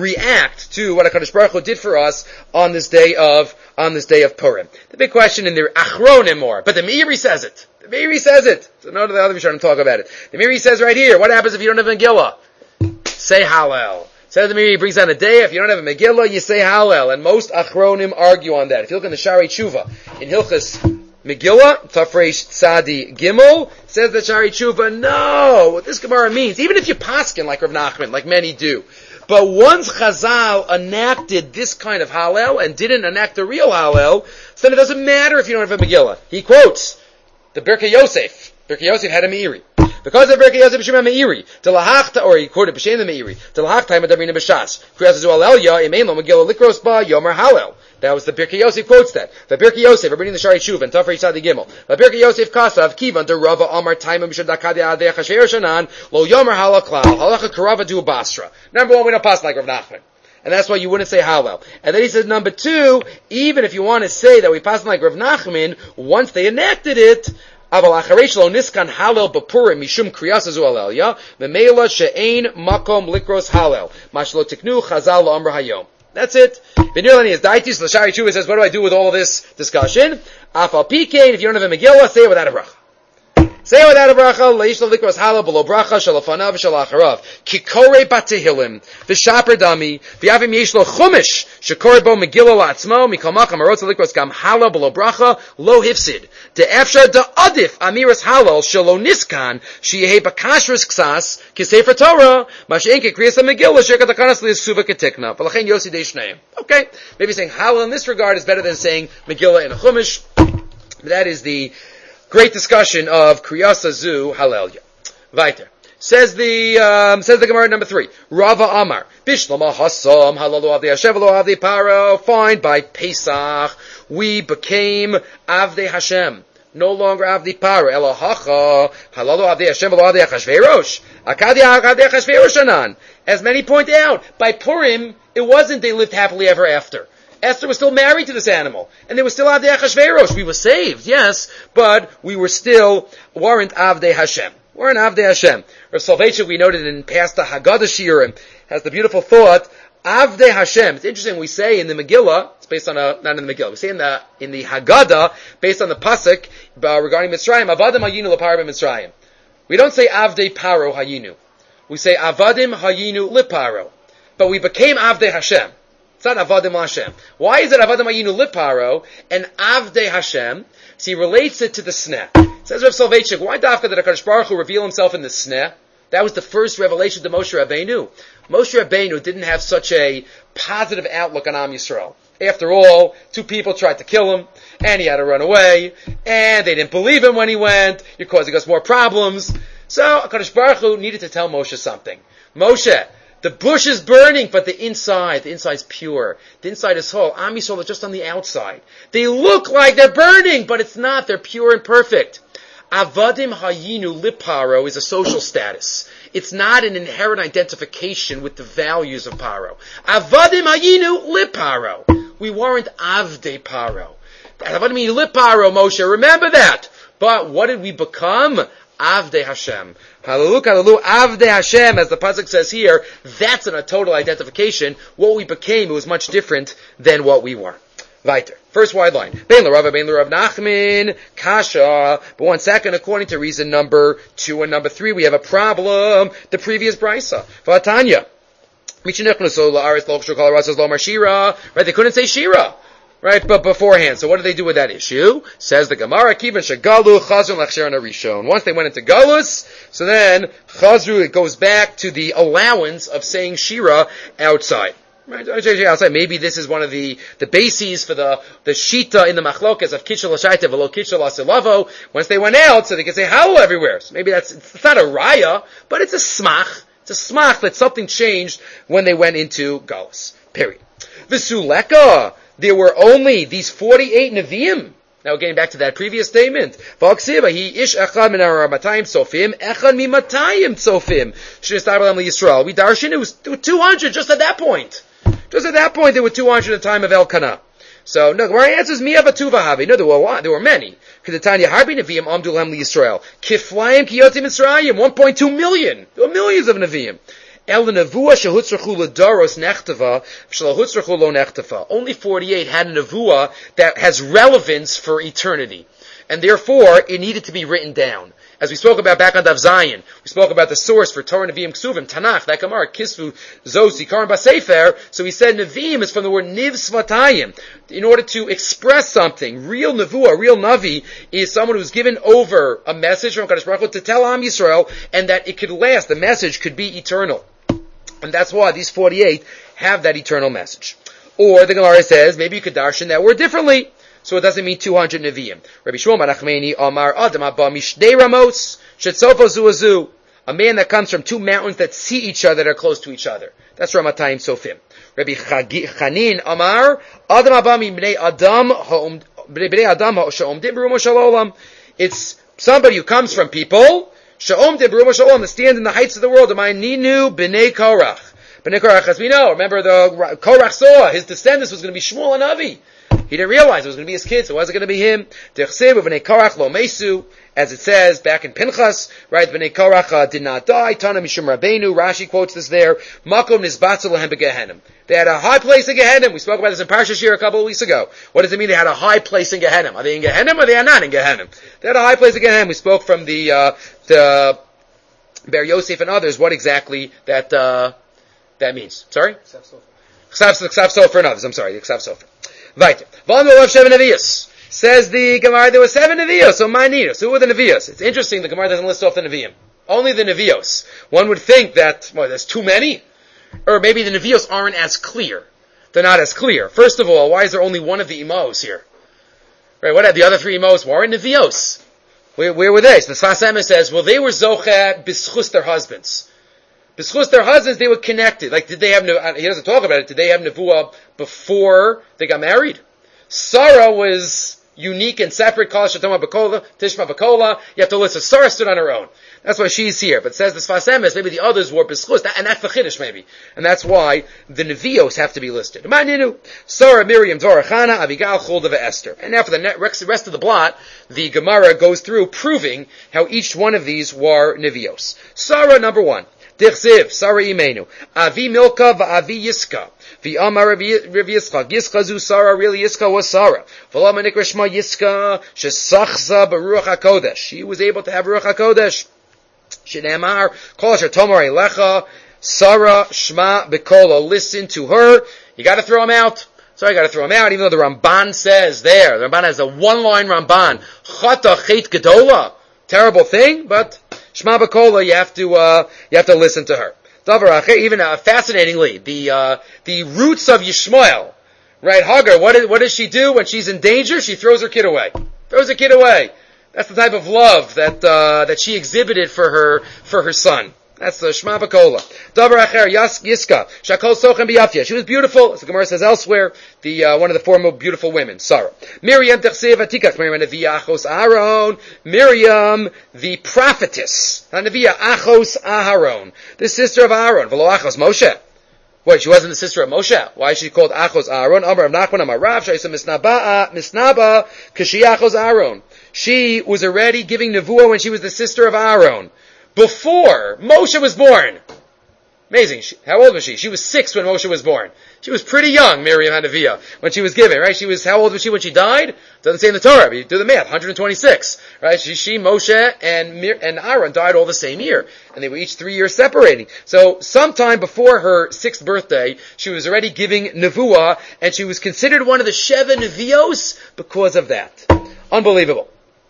react to what HaKadosh Baruch Hu did for us on this day of, on this day of Purim. The big question in the Achronim more, but the Meiri says it. The Meiri says it. So no to the other Rishonim talk about it. The Meiri says right here, what happens if you don't have a Megillah? Say Halal. Says the Meiri, brings down a day, if you don't have a Megillah, you say Halal. And most Achronim argue on that. If you look in the Shari Tshuva, in Hilchas Megillah, Tafresh Tzadi Gimel, says the Shari Tshuva, no, what this Gemara means, even if you paskin like Rav Nachman, like many do, but once Chazal enacted this kind of Halal and didn't enact the real Halal, so then it doesn't matter if you don't have a Megillah. He quotes the Birkei Yosef. Birkei Yosef had a Meiri. Because of Birkei Yosef B'Shem Meiri, to lahachta, or he quoted B'Shem the Meiri, to lahachta Madabrina B'Shas. Kriyas Zu Alelia, Imein Lo Megillah Likros Ba Yomer Halel. That was the Birkei Yosef quotes that. The Birkei Yosef, we're reading the Shari Shuv and Tafri Tzadi Gimel. The Birkei Yosef Kasav Kivan to Rava Amar Taimim B'Shadakadi Adei Chasher Shanan Lo Yomer Halel Klal Halacha Karava Du Basra. Number one, we don't pass like Rav Nachman. And that's why you wouldn't say Hallel. And then he said, number two, even if you want to say that we passed like Rav Nachman, once they enacted it, Aval Achareish Lo Niskan Hallel B'Purim Mishum Kriyas Zu Alelia, Memela She'ein Makom Likros Hallel, Mashlo Tiknu Chazal Lo Amr Hayom. That's it. V'nirlani is Daitis, the Shari Tshuva says, what do I do with all of this discussion? Afal Pikein, if you don't have a Megillah, say it without a bracha. Say without a bracha, leish likros hala below bracha shalafanav shalacharav kikore batehilim v'shaper dami v'yavim yesh lo chumish shekore bo megillah la'atzmo mikamach amarotz likros gam hala below bracha lo hifsid de'efsha da'adif amiras halal shelo niskan sheyehe bakashris ksas kisefer Torah mashein kekriyas megillah shekatakanas li'suva ketikna v'lachein yosi deishneim. Okay, maybe saying halal in this regard is better than saying megillah in a chumish. That is the great discussion of Kriyasa Zu Halelia. Weiter. Says the, um, says the Gemara number three. Rava Amar. Bishlama Hassam Halalu Avdei Hashem V'lo Avdei Paro. Fine, by Pesach, we became Avdei Hashem. No longer Avdei Paro. Ela Hacha. Halalu Avdei Hashem V'lo Avdei Achashverosh. Akadi Avdei Achashverosh Anan. As many point out, by Purim, it wasn't they lived happily ever after. Esther was still married to this animal, and they were still Avdei Achashverosh. We were saved, yes, but we were still, weren't Avdei Hashem. Weren't Avdei Hashem. Rav Soloveitchik, we noted in past the Haggadah Shiurim, has the beautiful thought, Avdei Hashem. It's interesting, we say in the Megillah, it's based on a, not in the Megillah, we say in the, in the Haggadah, based on the Pasuk, uh, regarding Mitzrayim, Avadim Hayinu L'Paro Mitzrayim. We don't say Avdei Paro Hayinu. We say Avadim Hayinu L'Paro. But we became Avdei Hashem. It's not Avadim Hashem. Why is it Avadim Hayinu Liparo and Avdei Hashem? So he relates it to the Sneh. Says Rav Soloveitchik, why dafka did HaKadosh Baruch Hu reveal himself in the Sneh? That was the first revelation to Moshe Rabbeinu. Moshe Rabbeinu didn't have such a positive outlook on Am Yisrael. After all, two people tried to kill him, and he had to run away, and they didn't believe him when he went. You're causing us more problems. So HaKadosh Baruch Hu needed to tell Moshe something. Moshe, the bush is burning, but the inside, the inside is pure. The inside is whole. Am Yisrael is just on the outside. They look like they're burning, but it's not. They're pure and perfect. Avadim Hayinu Liparo is a social status. It's not an inherent identification with the values of Paro. Avadim Hayinu Liparo. We weren't Avdei Paro. Avadim Hayinu Liparo, Moshe, remember that. But what did we become? Avdei Hashem. Hallelu, hallelu, Avdei Hashem, as the pasuk says here, that's a total identification. What we became, it was much different than what we were. Weiter. First wide line. Bein l'Rava, bein l'Rav Nachman, Kasha. But one second, according to reason number two and number three, we have a problem. The previous brisa. V'atanya. Right, they couldn't say Shira. Right, but beforehand. So what did they do with that issue? Says the Gemara, Kivan Shagalu Chazru Lachsharon Arishon. Once they went into Galus, so then Chazru, it goes back to the allowance of saying Shira outside. Right, outside. Maybe this is one of the, the bases for the, the Shita in the Machlokas of Kitchel Hashaita Velo Kitchel Asilavo. Once they went out, so they could say Hallel everywhere. So maybe that's, it's not a Raya, but it's a Smach. It's a Smach that something changed when they went into Galus. Period. V'suleka. There were only these forty-eight Nevi'im. Now getting back to that previous statement. V'aksiva, he ish echad min ha'matayim tzofim, echad mi matayim tzofim. Sh'nistar b'lam liYisrael. We darshan, it was two hundred just at that point. Just at that point, there were two hundred at the time of Elkanah. So, no, our answer is miya v'tuva havi. No, there were one, there were many. K'detanya harbi Nevi'im amdu l'hem liYisrael. Kiflayim kiyotim Mitzrayim, one point two million. There were millions of Nevi'im. Only forty-eight had a nevuah that has relevance for eternity. And therefore, it needed to be written down. As we spoke about back on Daf Zayin, we spoke about the source for Torah, Nevi'im, Ksuvim, Tanakh, that Gemara, Kisvu, Zos, Zikaron, Basefer. So he said Nevi'im is from the word Niv Svatayim. In order to express something, real nevuah, real navi, is someone who's given over a message from Kadosh Baruch Hu to tell Am Yisrael, and that it could last, the message could be eternal. And that's why these forty-eight have that eternal message. Or the Gemara says, maybe you could darshan that word differently. So it doesn't mean two hundred Nevi'im. Rabbi Shmuel Nachmani Amar Adam Abba Mishnei Ramos Shetzofo Zuazu. A man that comes from two mountains that see each other, that are close to each other. That's Ramatayim Sofim. Rabbi Chanin Amar Adam Abba Bnei Adam Bnei Adam Sha'omdim B'rumo Shalom. It's somebody who comes from people Sha'omdim B'rumo Shalom that stand in the heights of the world. Ninu Bnei Korach. Bnei Korach, as we know, remember the Korach saw his descendants was going to be Shmuel and Avi. He didn't realize it was going to be his kids. It wasn't going to be him. As it says back in Pinchas, right? Bnei Korach uh, did not die. Tana Mishum Rabbeinu. Rashi quotes this there. Makom Nizbatzel Lahem Begehenim. They had a high place in Gehenim. We spoke about this in Parsha Shir a couple of weeks ago. What does it mean they had a high place in Gehenim? Are they in Gehenim or they are not in Gehenim? They had a high place in Gehenim. We spoke from the uh, the Ber Yosef and others what exactly that uh, that means. Sorry? Ksav Sofer and others. I'm sorry. The Ksav Sofer. Right. Says the Gemara, there were seven Nevios, so my Nevios. Who were the Nevios? It's interesting, the Gemara doesn't list off the Neviim. Only the Nevios. One would think that, well, there's too many. Or maybe the Nevios aren't as clear. They're not as clear. First of all, why is there only one of the Imos here? Right, what are the other three Imos? Weren't Nevios. Where, where were they? So the Sfas Emes says, well, they were Zocha b'schus their husbands. B'schus their husbands, they were connected. Like, did they have, he doesn't talk about it, did they have Nevuah before they got married? Sarah was unique and separate. Kol Shatoma Bakola, Tishma Bakola. You have to listen. Sarah stood on her own. That's why she's here. But it says the Sfas Emes, maybe the others were B'schus, and that's the Chiddush maybe. And that's why the Nevios have to be listed. Ma'ninu. Sarah, Miriam, Dvorah, Chana, Abigail, Chulda, Esther. And now for the rest of the blot, the Gemara goes through proving how each one of these were Nevios. Sarah, number one. Dichziv, Sarah Imenu. Avi Milka va'avi Yiska. V'amar Rav Yitzchak. Yiska zu Sarah, really Yiska was Sarah. V'lama nikra shma Yiska, shesachza b'ruach HaKodesh. She was able to have Ruach HaKodesh. Shneamar, kol asher tomar elecha, Sarah shma b'kola. Listen to her. You gotta throw him out. Sorry, I gotta throw him out, even though the Ramban says there, the Ramban has a one-line Ramban. Chata chet gedola. Terrible thing, but Shma B'Kola, you have to, uh, you have to listen to her. Davar Acher, even, uh, fascinatingly, the, uh, the roots of Yishmael, right? Hagar, what, is, what does she do when she's in danger? She throws her kid away. Throws her kid away. That's the type of love that, uh, that she exhibited for her, for her son. That's the Shma B'Kola. Davar Acher, Yiska, Shakol Sochem B'Yafia. She was beautiful, as the Gemara says elsewhere, the, uh, one of the four most beautiful women, Sarah. Miriam Techsev Atikach, Miriam Neviah Achos Aharon. Miriam, the prophetess. Neviah Achos Aharon. The sister of Aaron. V'lo Achos Moshe. What, she wasn't the sister of Moshe? Why is she called Achos Aharon? Amar of Nachman Amar Rav, Shaisa Misnaba, Misnaba, Kashi Achos Aharon. She was already giving Nevuah when she was the sister of Aaron. Before Moshe was born. Amazing. She, how old was she? She was six when Moshe was born. She was pretty young, Miriam Hanaviyah, when she was given, right? She was, how old was she when she died? Doesn't say in the Torah, but you do the math, one hundred twenty-six, right? She, she Moshe, and Mir, and Aaron died all the same year. And they were each three years separating. So, sometime before her sixth birthday, she was already giving Nevuah, and she was considered one of the Sheva Nevios because of that. Unbelievable.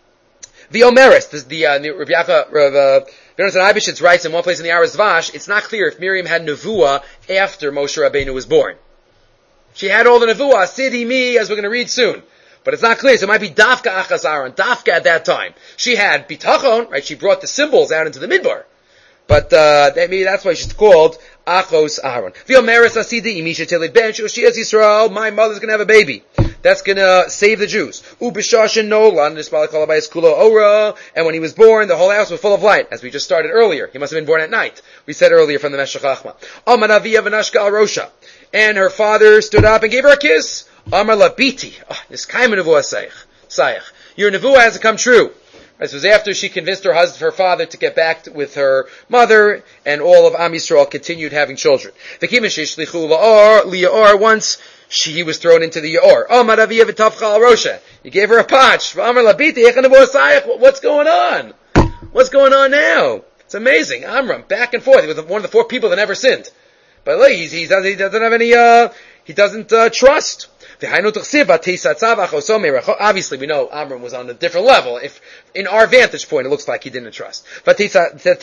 The Omeris, the, the, uh, Rav Yaakov, Rav, uh, Bernard Eibishitz writes in one place in the Aras Vash, it's not clear if Miriam had Nevuah after Moshe Rabbeinu was born. She had all the Nevuah, Sidi Mi, as we're going to read soon. But it's not clear, so it might be Dafka Achas Aaron, Dafka at that time. She had Bitachon, right, she brought the symbols out into the Midbar. But, uh, maybe that's why she's called Achos Aaron. V'omeres asidi imisha telid ben shoshias Yisrael, my mother's gonna have a baby. That's gonna save the Jews. Ubishashin nolan nispal kolabayis kulo ora, and when he was born, the whole house was full of light, as we just started earlier. He must have been born at night. We said earlier from the Meshech Chachma. Amar Avia v'nashka al Rosha, and her father stood up and gave her a kiss. Amar labiti, oh, this kaim nevuah sayach. Your nevuah hasn't come true. This was after she convinced her husband, her father, to get back with her mother, and all of Am Yisrael continued having children. Once she, he was thrown into the Yaor. He gave her a punch. What's going on? What's going on now? It's amazing. Amram, back and forth. He was one of the four people that never sinned. But look, he's, he doesn't have any, uh, he doesn't, uh, trust. Obviously, we know Amram was on a different level. If in our vantage point, it looks like he didn't trust. And she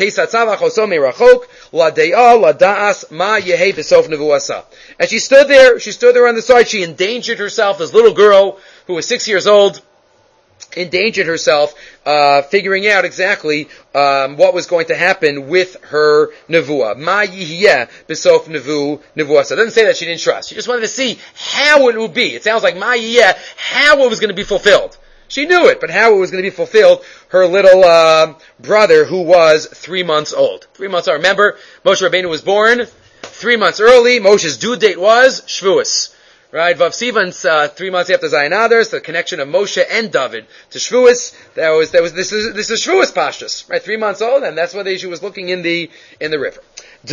stood there. She stood there on the side. She endangered herself. This little girl who was six years old endangered herself, uh, figuring out exactly um, what was going to happen with her nevuah. Ma yihiyeh b'sof nevu nevuasa. It doesn't say that she didn't trust. She just wanted to see how it would be. It sounds like ma yihiyeh, how it was going to be fulfilled. She knew it, but how it was going to be fulfilled. Her little uh, brother, who was three months old. Three months old. Remember, Moshe Rabbeinu was born three months early. Moshe's due date was Shavuos. Right, Vav Sivan's uh, three months after Zayin Adar, the connection of Moshe and David to Shavuos. That was that was this is this is Shavuos Pashtus, right? Three months old, and that's why she was looking in the in the river.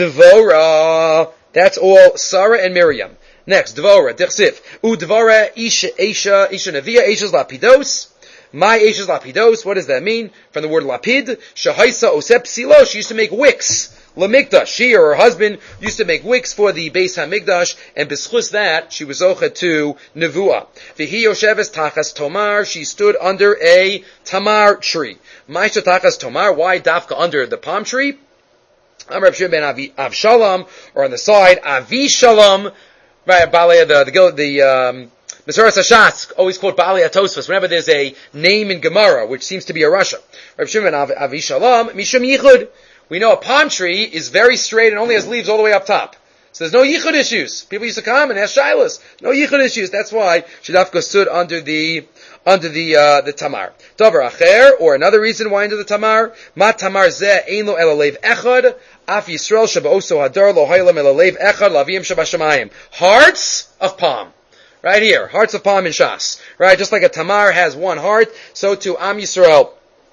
Devora, that's all Sarah and Miriam. Next, Devora, Dichsif, U Devora Isha Isha Isha Neviah Isha's Lapidos. My Isha's Lapidos. What does that mean? From the word Lapid, Shahaisa Osep Silo. She used to make wicks. Lamikdash, she or her husband used to make wicks for the Beis HaMikdash, and b'schus that, she was zocha to Nevuah. V'hi yosheves tachas tomar, she stood under a tamar tree. Ma'isha tachas tomar, why dafka under the palm tree? Amar Reb Shimon ben Avshalom, or on the side, Avishalom, right, Balei, the, the, the, um, Mesoras Hashas always quote Baalei HaTosfos whenever there's a name in Gemara, which seems to be a Rasha. Reb Shimon ben Avishalom, Mishum Yichud. We know a palm tree is very straight and only has leaves all the way up top. So there's no yichud issues. People used to come and ask shilas. No yichud issues. That's why Shadafka stood under the, under the, uh, the tamar. Davar acher, or another reason why under the tamar, ma tamar zeh ein lo elalev echad, af Yisrael shaba'oso hadar lo haylam elalev echad laviyim shabashamayim. Hearts of palm. Right here. Hearts of palm in Shas. Right? Just like a tamar has one heart, so too Am Yisrael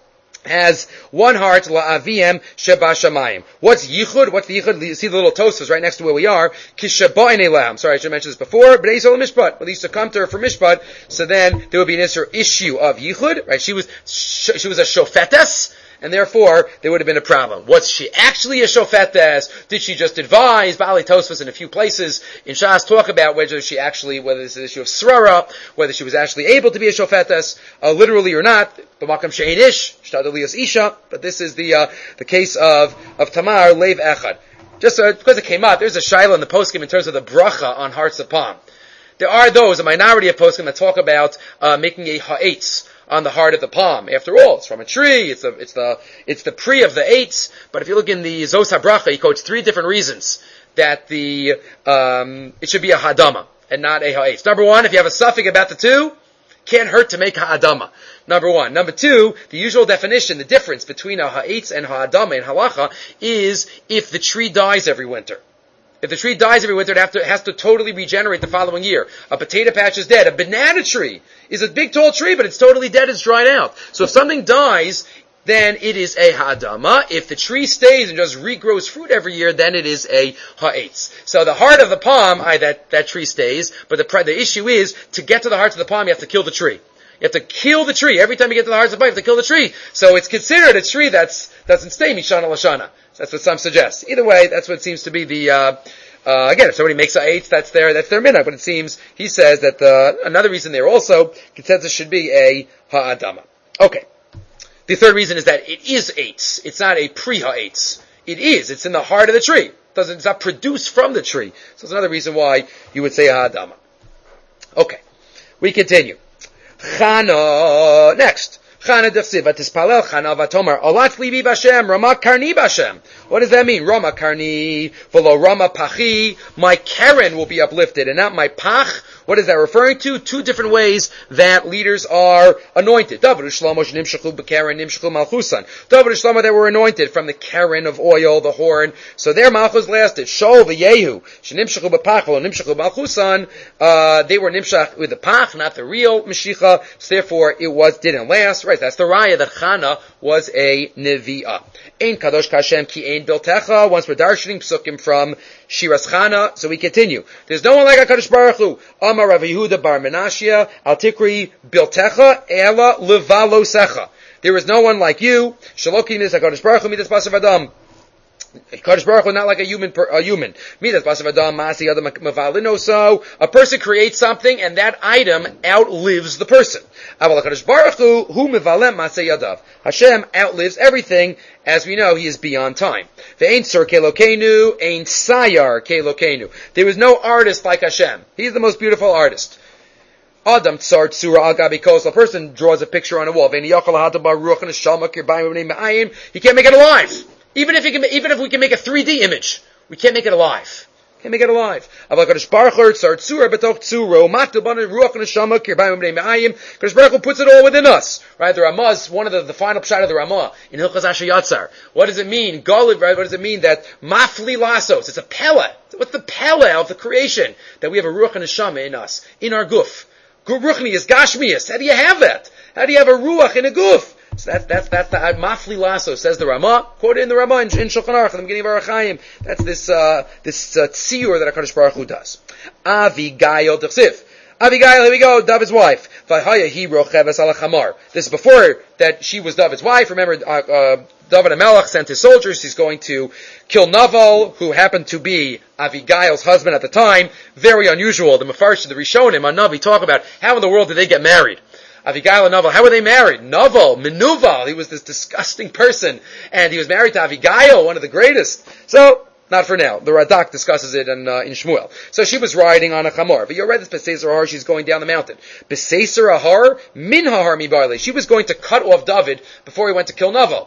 has one heart, la'aviem sheba shamayim. What's yichud? What's the yichud? You see the little tosas right next to where we are. Kishaba'in elam. Sorry, I should mention this before. But Eisol mishpat. Well, they used to come to her for mishpat, so then there would be an issue of yichud, right? She was, she was a shofetes, and therefore there would have been a problem. Was she actually a shofetes? Did she just advise? Baalei Tosfos in a few places in Shas talk about whether she actually, whether this is an issue of srara, whether she was actually able to be a shofetes, uh, literally or not. B'makam she'ein ish, shtadel liyos isha. But this is the uh, the case of of Tamar leiv echad. Just uh, because it came up, there's a shaila in the poskim in terms of the bracha on hearts of palm. There are those, a minority of poskim, that talk about uh, making a ha'etz on the heart of the palm. After all, it's from a tree. It's the it's the it's the pre of the eitz. But if you look in the Zos HaBracha, he quotes three different reasons that the um, it should be a hadama and not a ha'etz. Number one, if you have a suffix about the two, can't hurt to make ha'adama. Number one. Number two, the usual definition, the difference between a ha'etz and ha'adama in halacha is if the tree dies every winter. If the tree dies every winter, it, have to, it has to totally regenerate the following year. A potato patch is dead. A banana tree is a big tall tree, but it's totally dead, it's dried out. So if something dies, then it is a ha'adama. If the tree stays and just regrows fruit every year, then it is a ha'etz. So the heart of the palm, I, that, that tree stays, but the, the issue is, to get to the heart of the palm, you have to kill the tree. You have to kill the tree. Every time you get to the heart of the palm, you have to kill the tree. So it's considered a tree that's, doesn't stay mishana l'shana. That's what some suggest. Either way, that's what seems to be the, uh, uh, again, if somebody makes a eight, that's their, that's their minhag. But it seems, he says that the, another reason there also, consensus should be a ha'adama. Okay. The third reason is that it is eitz. It's not a pre-ha'etz. It is. It's in the heart of the tree. It doesn't, it's not produced from the tree. So it's another reason why you would say ha'adama. Okay. We continue. Chana, next. Chana defsiv, v'tispalel Chana v'tomar, alat libi b'Hashem, Rama karni b'Hashem. What does that mean? Rama karni, v'lo Rama pachi, my Karen will be uplifted, and not my pach. What is that referring to? Two different ways that leaders are anointed. David Shlomo shenimshachu b'Karen, nimshachu malchusan. David Shlomo, that were anointed from the Karen of oil, the horn, so their malchus lasted. Shol v'Yehu, shenimshachu b'pach, v'lo nimshachu malchusan, uh, they were nimshach with the pach, not the real Mashiach, so therefore it was, didn't last. Right, that's the raya that Chana was a nevi'ah. Ein kadosh kashem ki ein biltecha. Once we're darshaning psukim from Shiras Chana, so we continue. There's no one like HaKadosh Baruch Hu. Amar Rav Yehuda bar Menashia, al tikri biltecha ela levalosecha. There is no one like you. Shalokim is HaKadosh Baruch Hu midas basar v'adam. Kadosh Baruch Hu not like a human, per, a human. So a person creates something, and that item outlives the person. Hashem outlives everything. As we know, He is beyond time. There is no artist like Hashem. He is the most beautiful artist. Adam tsar tsura al gabi kos. A person draws a picture on a wall. He can't make it alive. Even if he can, even if we can make a three D image, we can't make it alive. Can't make it alive. Kadosh Baruch Hu puts it all within us. Right? The Ramah is one of the, the final pshat of the Ramah in Hilchos Asher Yatzar. What does it mean? Golib, right? What does it mean that mafli lasos? It's a pella. What's the pella of the creation? That we have a ruach and neshama in us, in our guf. Ruchnius, gashmius. How do you have that? How do you have a ruach in a guf? So that's that's that's the mafli lasso, says the Ramah. Quoted in the Ramah in, in Shulchan Aruch, in the beginning of Aruch Chaim. That's this uh, this uh, tziyur that HaKadosh Baruch Hu does. Avigail d'chsif. Avigail, here we go, David's wife. V'haya hi rocheves ala chamar. This is before that she was David's wife. Remember, uh, uh, David HaMelech sent his soldiers. He's going to kill Naval, who happened to be Avigail's husband at the time. Very unusual. The Mefarshim, the Rishonim on Navi talk about how in the world did they get married. Avigail and Naval, how were they married? Naval, Menuval, he was this disgusting person, and he was married to Avigail, one of the greatest. So, not for now. The Radak discusses it in, uh, in Shmuel. So she was riding on a chamor. But you read this Beseser Ahar, she's going down the mountain. Beseser Ahar, min hahar mi barle. She was going to cut off David before he went to kill Naval.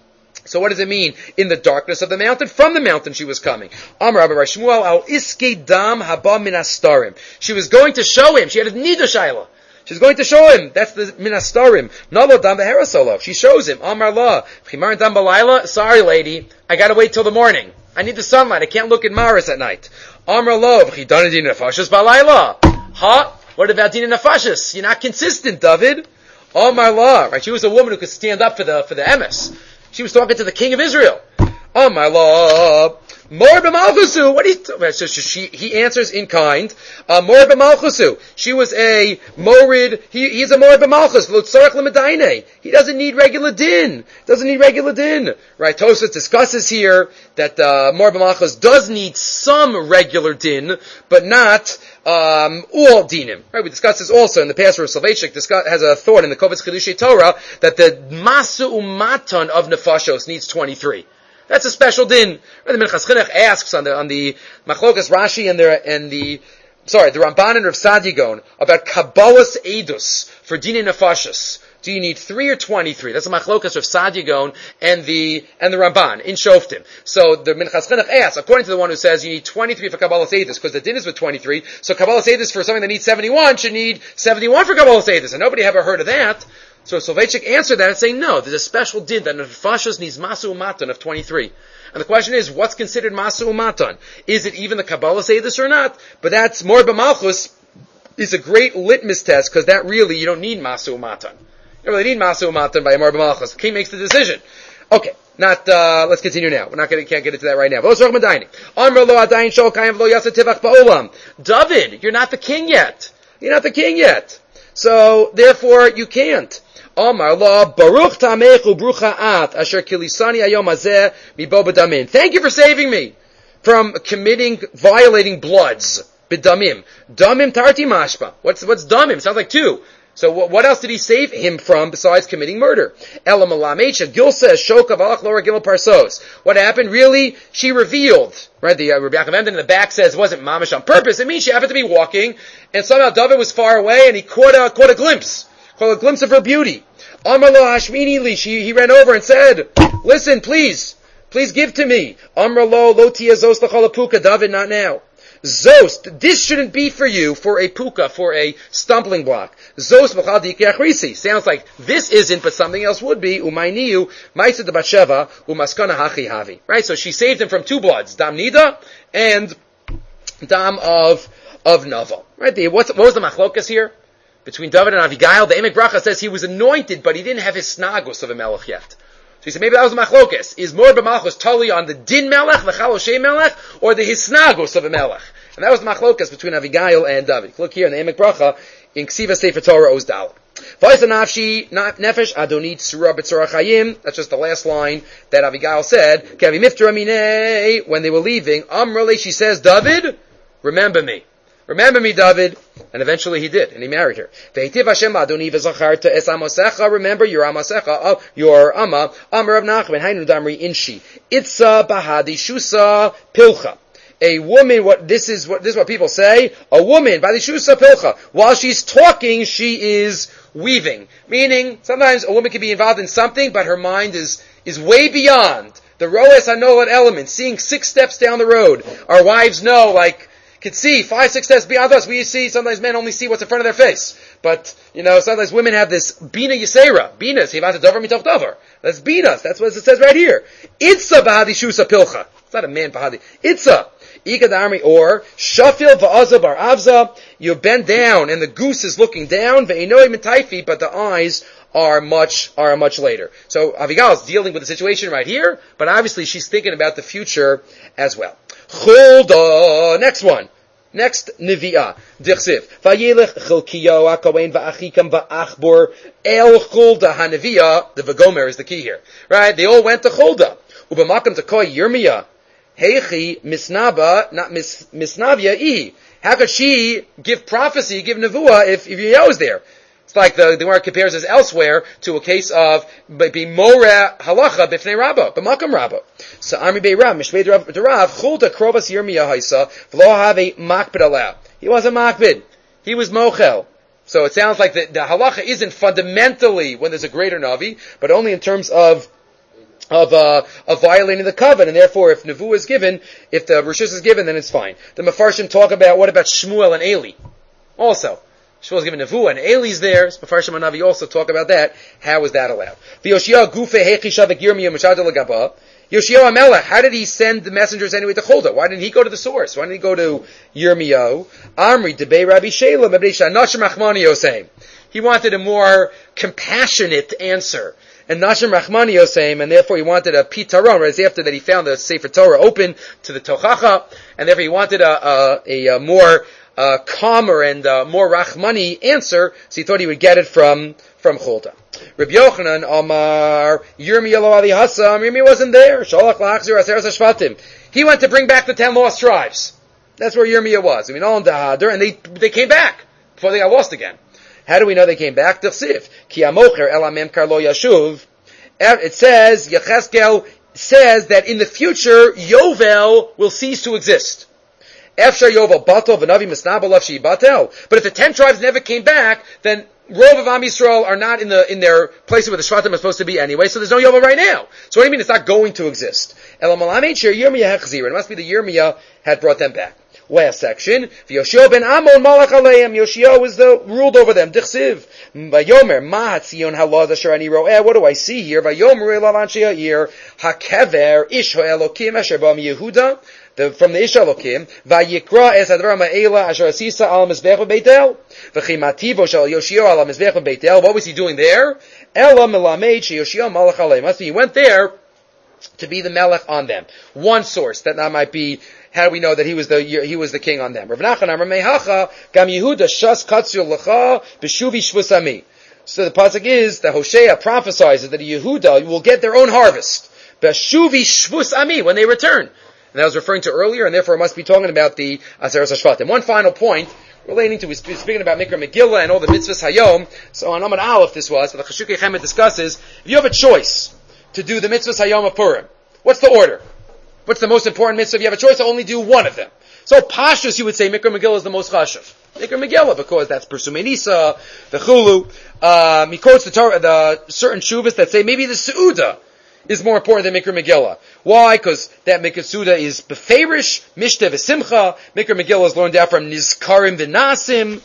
So what does it mean? In the darkness of the mountain? From the mountain she was coming. Amar Rabbi Shmuel al iske dam haba min astarim. She was going to show him. She had a nidah shayla. She's going to show him. That's the minastarim. Nalo dam beherasolo. She shows him. Amar la. Chimar dam balayla. Sorry, lady. I gotta wait till the morning. I need the sunlight. I can't look at Maris at night. Amar lo. V'chidana din nefashis balayla. Huh? What about din nefashis? You're not consistent, David. Amar la. Right? She was a woman who could stand up for the for the emes. She was talking to the king of Israel. Amar la. Mor b'malchusu. What do you? T- so she, he answers in kind. Uh, Mor b'malchusu. She was a morid. He, he's a mor b'malchus. Lo tzarech l'medainei. He doesn't need regular din. Doesn't need regular din. Right? Tosfos discusses here that uh, mor b'malchus does need some regular din, but not um, all dinim. Right? We discussed this also in the past. Where Soloveitchik discuss, has a thought in the Kovetz Chedushei Torah that the masu umatan of nefashos needs twenty-three. That's a special din. The Minchas Chinuch asks on the on the Machlokas Rashi and the and the sorry the Ramban and Rav Saadia Gaon about Kabbalas Eidus for Dinei Nefashos. Do you need three or twenty-three? That's the Machlokas Rav Saadia Gaon and the and the Ramban in Shoftim. So the Minchas Chinuch asks, according to the one who says you need twenty-three for Kabbalas Eidus, because the din is with twenty-three. So Kabbalas Eidus for something that needs seventy-one should need seventy-one for Kabbalas Eidus, and nobody ever heard of that. So Soloveitchik answered that and saying, no, there's a special din that nefashos needs masu umatan of twenty-three. And the question is, what's considered masu umatan? Is it even the Kabbalas Eidus or not? But that's Mor b'malchus is a great litmus test, because that really, you don't need masu umatan. You don't really need masu umatan by Mor b'malchus. The king makes the decision. Okay. Not, uh, let's continue now. We're not gonna, can't get into that right now. David, you're not the king yet. You're not the king yet. So, therefore, you can't. Amar la baruch tamechu brucha at asher kilisani ayom hazeh mibo b'damin. Thank you for saving me from committing, violating bloods. B'damim. Damim tarti mashpa. What's, what's damim? Sounds like two. So what, what else did he save him from besides committing murder? Ela malamecha gilsa shoka v'alach lower gimel parsos. What happened? Really, she revealed. Right, the uh, Rabbi Yaakov Emden in the back says it wasn't mamish on purpose. It means she happened to be walking, and somehow David was far away, and he caught a caught a glimpse, caught a glimpse of her beauty. Amar lo hashmini li. She he ran over and said, "Listen, please, please give to me." Amar lo lo tia zos l'chol puka. David, not now. Zost, this shouldn't be for you for a puka, for a stumbling block. Zost b'chal dikachrisi. Sounds like this isn't, but something else would be. Umayniu ma'isa de batsheva umaskana hachi havi. Right, so she saved him from two bloods, dam nida and dam of of naval. Right, the, what's, what was the machlokas here between David and Avigail? The Emek Bracha says he was anointed, but he didn't have his snagos of a melech yet. So he said, maybe that was the machlokas. Is Mor b'malchus totally on the din melech, the chaloshe melech, or the hisnagos of a melech? And that was the machlokas between Avigail and David. Look here in the Emek Bracha, in Ksiva Sefer Torah Oz Dal. Nafshi nefesh adonit surah b'tzorah chayim. That's just the last line that Abigail said. Kavi mifter aminei. When they were leaving, Amrale, she says, David, remember me. Remember me, David. And eventually he did, and he married her. Ve'etiv Hashem adoni v'zacharta es amosecha. Remember your amosecha, your ama. Amar of Nachman, hainu damri inshi. Itza bahadi shusa pilcha. A woman, what this is what this is what people say. A woman, by the shusa pilcha, while she's talking, she is weaving. Meaning, sometimes a woman can be involved in something, but her mind is is way beyond the roes hanolat element, seeing six steps down the road. Our wives know, like, could see five, six steps beyond us. We see sometimes men only see what's in front of their face, but you know sometimes women have this bina yisera, bina sivata davar mitoch davar. That's binas. That's what it says right here. Itza bahadi shusa pilcha. It's not a man bahadi. Itza. Ikadami or shafil va'aza bar avza. You bend down and the goose is looking down. Ve'inoi mitaifi, but the eyes are much are much later. So Abigail is dealing with the situation right here, but obviously she's thinking about the future as well. Chulda. Next one. Next Nevi'ah. Dichsiv. Vayelech Chilkiyo HaKohen va'achikam va'achbor el Chulda HaNevi'ah. The Vagomer is the key here. Right? They all went to Chulda. Ubamakam Takoi Yirmiyah. Heichi misnaba, not mis, misnavia i. How could she give prophecy, give nevuah if, if Yirmiyahu was there? It's like the, the Gemara compares this elsewhere to a case of b'moreh halacha b'fnei rabba, b'makam rabba. So Amri be'rav, mishvei derav, chulta krovas Yirmiyah haisa, v'lo have a makbid aleh. He wasn't makbid. He was mochel. So it sounds like the, the halacha isn't fundamentally when there's a greater navi, but only in terms of Of, uh, of violating the covenant, and therefore if Nevuah is given, if the Rishus is given, then it's fine. The Mefarshim talk about, what about Shmuel and Eli? Also, Shmuel is given Nevuah, and Eli's there, so Mefarshim and Navi also talk about that. How is that allowed? Yoshia HaMelech, how did he send the messengers anyway to Chulda? Why didn't he go to the source? Why didn't he go to Yirmiyahu? Amri, Debei Rabbi Shalem, he wanted a more compassionate answer. And Nashim Rachmani Yoseim, and therefore he wanted a pitaron, right after that he found the Sefer Torah open to the Tochacha, and therefore he wanted a, a, a, a more uh, calmer and uh, more Rachmani answer, so he thought he would get it from, from Chulda. Rabbi Yochanan, Amar, Yirmiyah lo Ali Hassam, Yirmiyah wasn't there, Sholach la'achzir aseres hashvatim. He went to bring back the ten lost tribes. That's where Yirmiyah was. I mean, all in Dahadar, and they, they came back, before they got lost again. How do we know they came back? T'chsiv. Ki amocher el hamemkar lo yashuv. It says, Yecheskel says that in the future, Yovel will cease to exist. Efshar Yovel batel v'navi misnaba lav shi batel. But if the ten tribes never came back, then Rov of Am Yisrael are not in the in their place where the Shvatim are supposed to be anyway, so there's no Yovel right now. So what do you mean it's not going to exist? El malamed shir Yirmiyah hechzir. It must be the Yirmiyah had brought them back. Last section. Yoshio ben Amon malach aleim. Yoshio was the ruled over them. Dichsiv. Vayomer ma hatzion halaz asher ani roeh. What do I see here? Vayomer el alan she'ir hakever ish ha'elokim asher ba'am Yehuda. The, from the Ish Elokim, Vayikra es advar ma'ela asher asisa al mizbech b'Beitel, v'chimativo shel Yoshio al mizbech b'Beitel. What was he doing there? Ela melamed she Yoshio malach aleim. Must be he went there to be the melech on them. One source that that might be. How do we know that he was the he was the king on them? Rav Nachman Amar Mehacha Gam Yehuda Shas Katzil Lecha B'Shuvi Shvusami. So the pasuk is that Hosea prophesies that Yehuda will get their own harvest. B'Shuvi Shvusami when they return. And that was referring to earlier, and therefore I must be talking about the Aseres HaShvatim. One final point relating to, we're speaking about Mikra Megillah and all the mitzvahs Hayom. So on Amud Aleph this was, but the Chashukei Chemet discusses, if you have a choice to do the mitzvahs Hayom of Purim, what's the order? What's the most important mitzvah? If you have a choice to only do one of them. So Pashtus, you would say Mikra Megillah is the most chashuv. Mikra Megillah, because that's Persumei Nisa, the Chulu. Um, he quotes the, Torah, the certain shuvas that say maybe the Seudah is more important than Mikra Megillah. Why? Because that Mikra Seudah is beferish, Mishteh v'simcha. Mikra Megillah is learned out from Nizkarim v'nasim.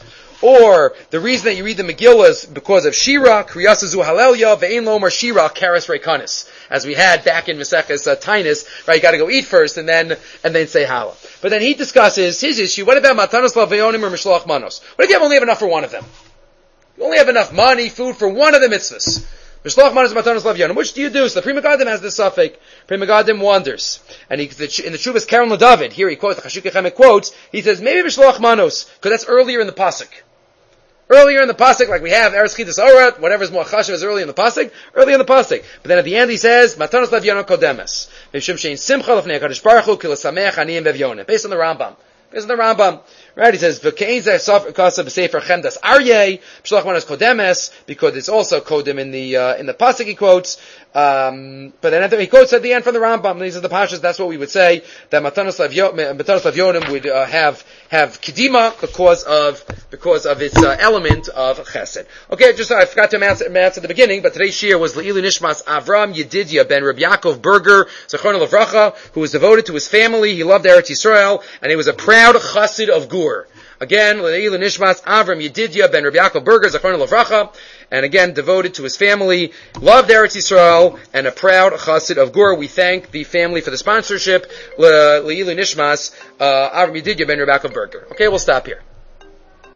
Or the reason that you read the Megillah is because of Shira, Kriyasazu Halelia, Ve'en Lomar Shira, Karas Reikanis. As we had back in Maseches uh, Tainus, right, you gotta go eat first and then, and then say Hala. But then he discusses his issue, what about Matanos Laveonim or Mishloach Manos? What if you only have enough for one of them? You only have enough money, food for one of the mitzvahs. Mishloach Manos Matanos Laveonim. Which do you do? So the Pri Megadim has this suffix. Pri Megadim wonders. And he, in the Shuvas Karen LaDavid, here he quotes, the Chashukei Chemet quotes, he says, maybe Mishloach Manos, because that's earlier in the Pasuk. Earlier in the pasuk, like we have Eretz Chidas Orat, whatever's more chashuv is early in the pasuk, early in the pasuk. But then at the end he says, Matanos Levyonim Kodemes. Mishum Shein Simcha Lefnei HaKadosh Baruch Hu Ki L'Sameach Aniyim Vevyonim. Based on the Rambam. Based on the Rambam. Right, he says, V'kein zeh sof kasa b'sefer Chemdas Aryeh, B'shalach Manas Kodemes, because it's also Kodem in the, uh, in the pasuk he quotes. Um, but then he quotes at the end from the Rambam. These are the pashas. That's what we would say, that Matanos Levyonim would uh, have have kedima because of because of its uh, element of chesed. Okay, just I forgot to announce at the beginning, but today's shir was Le'ilu Nishmas Avram Yedidya ben Rabbi Yaakov Berger Zechron Levracha, who was devoted to his family. He loved Eretz Yisrael, and he was a proud chassid of Gur. Again, Le'ilu Nishmas Avram Yedidya ben Rabbi Yaakov Berger Zechron Levracha, and again devoted to his family, loved Eretz Yisrael, and a proud chassid of Gur. We thank the family for the sponsorship. Le'ilu Nishmas Avram Yedidya ben Rabbi Yaakov Berger. Okay, we'll stop here.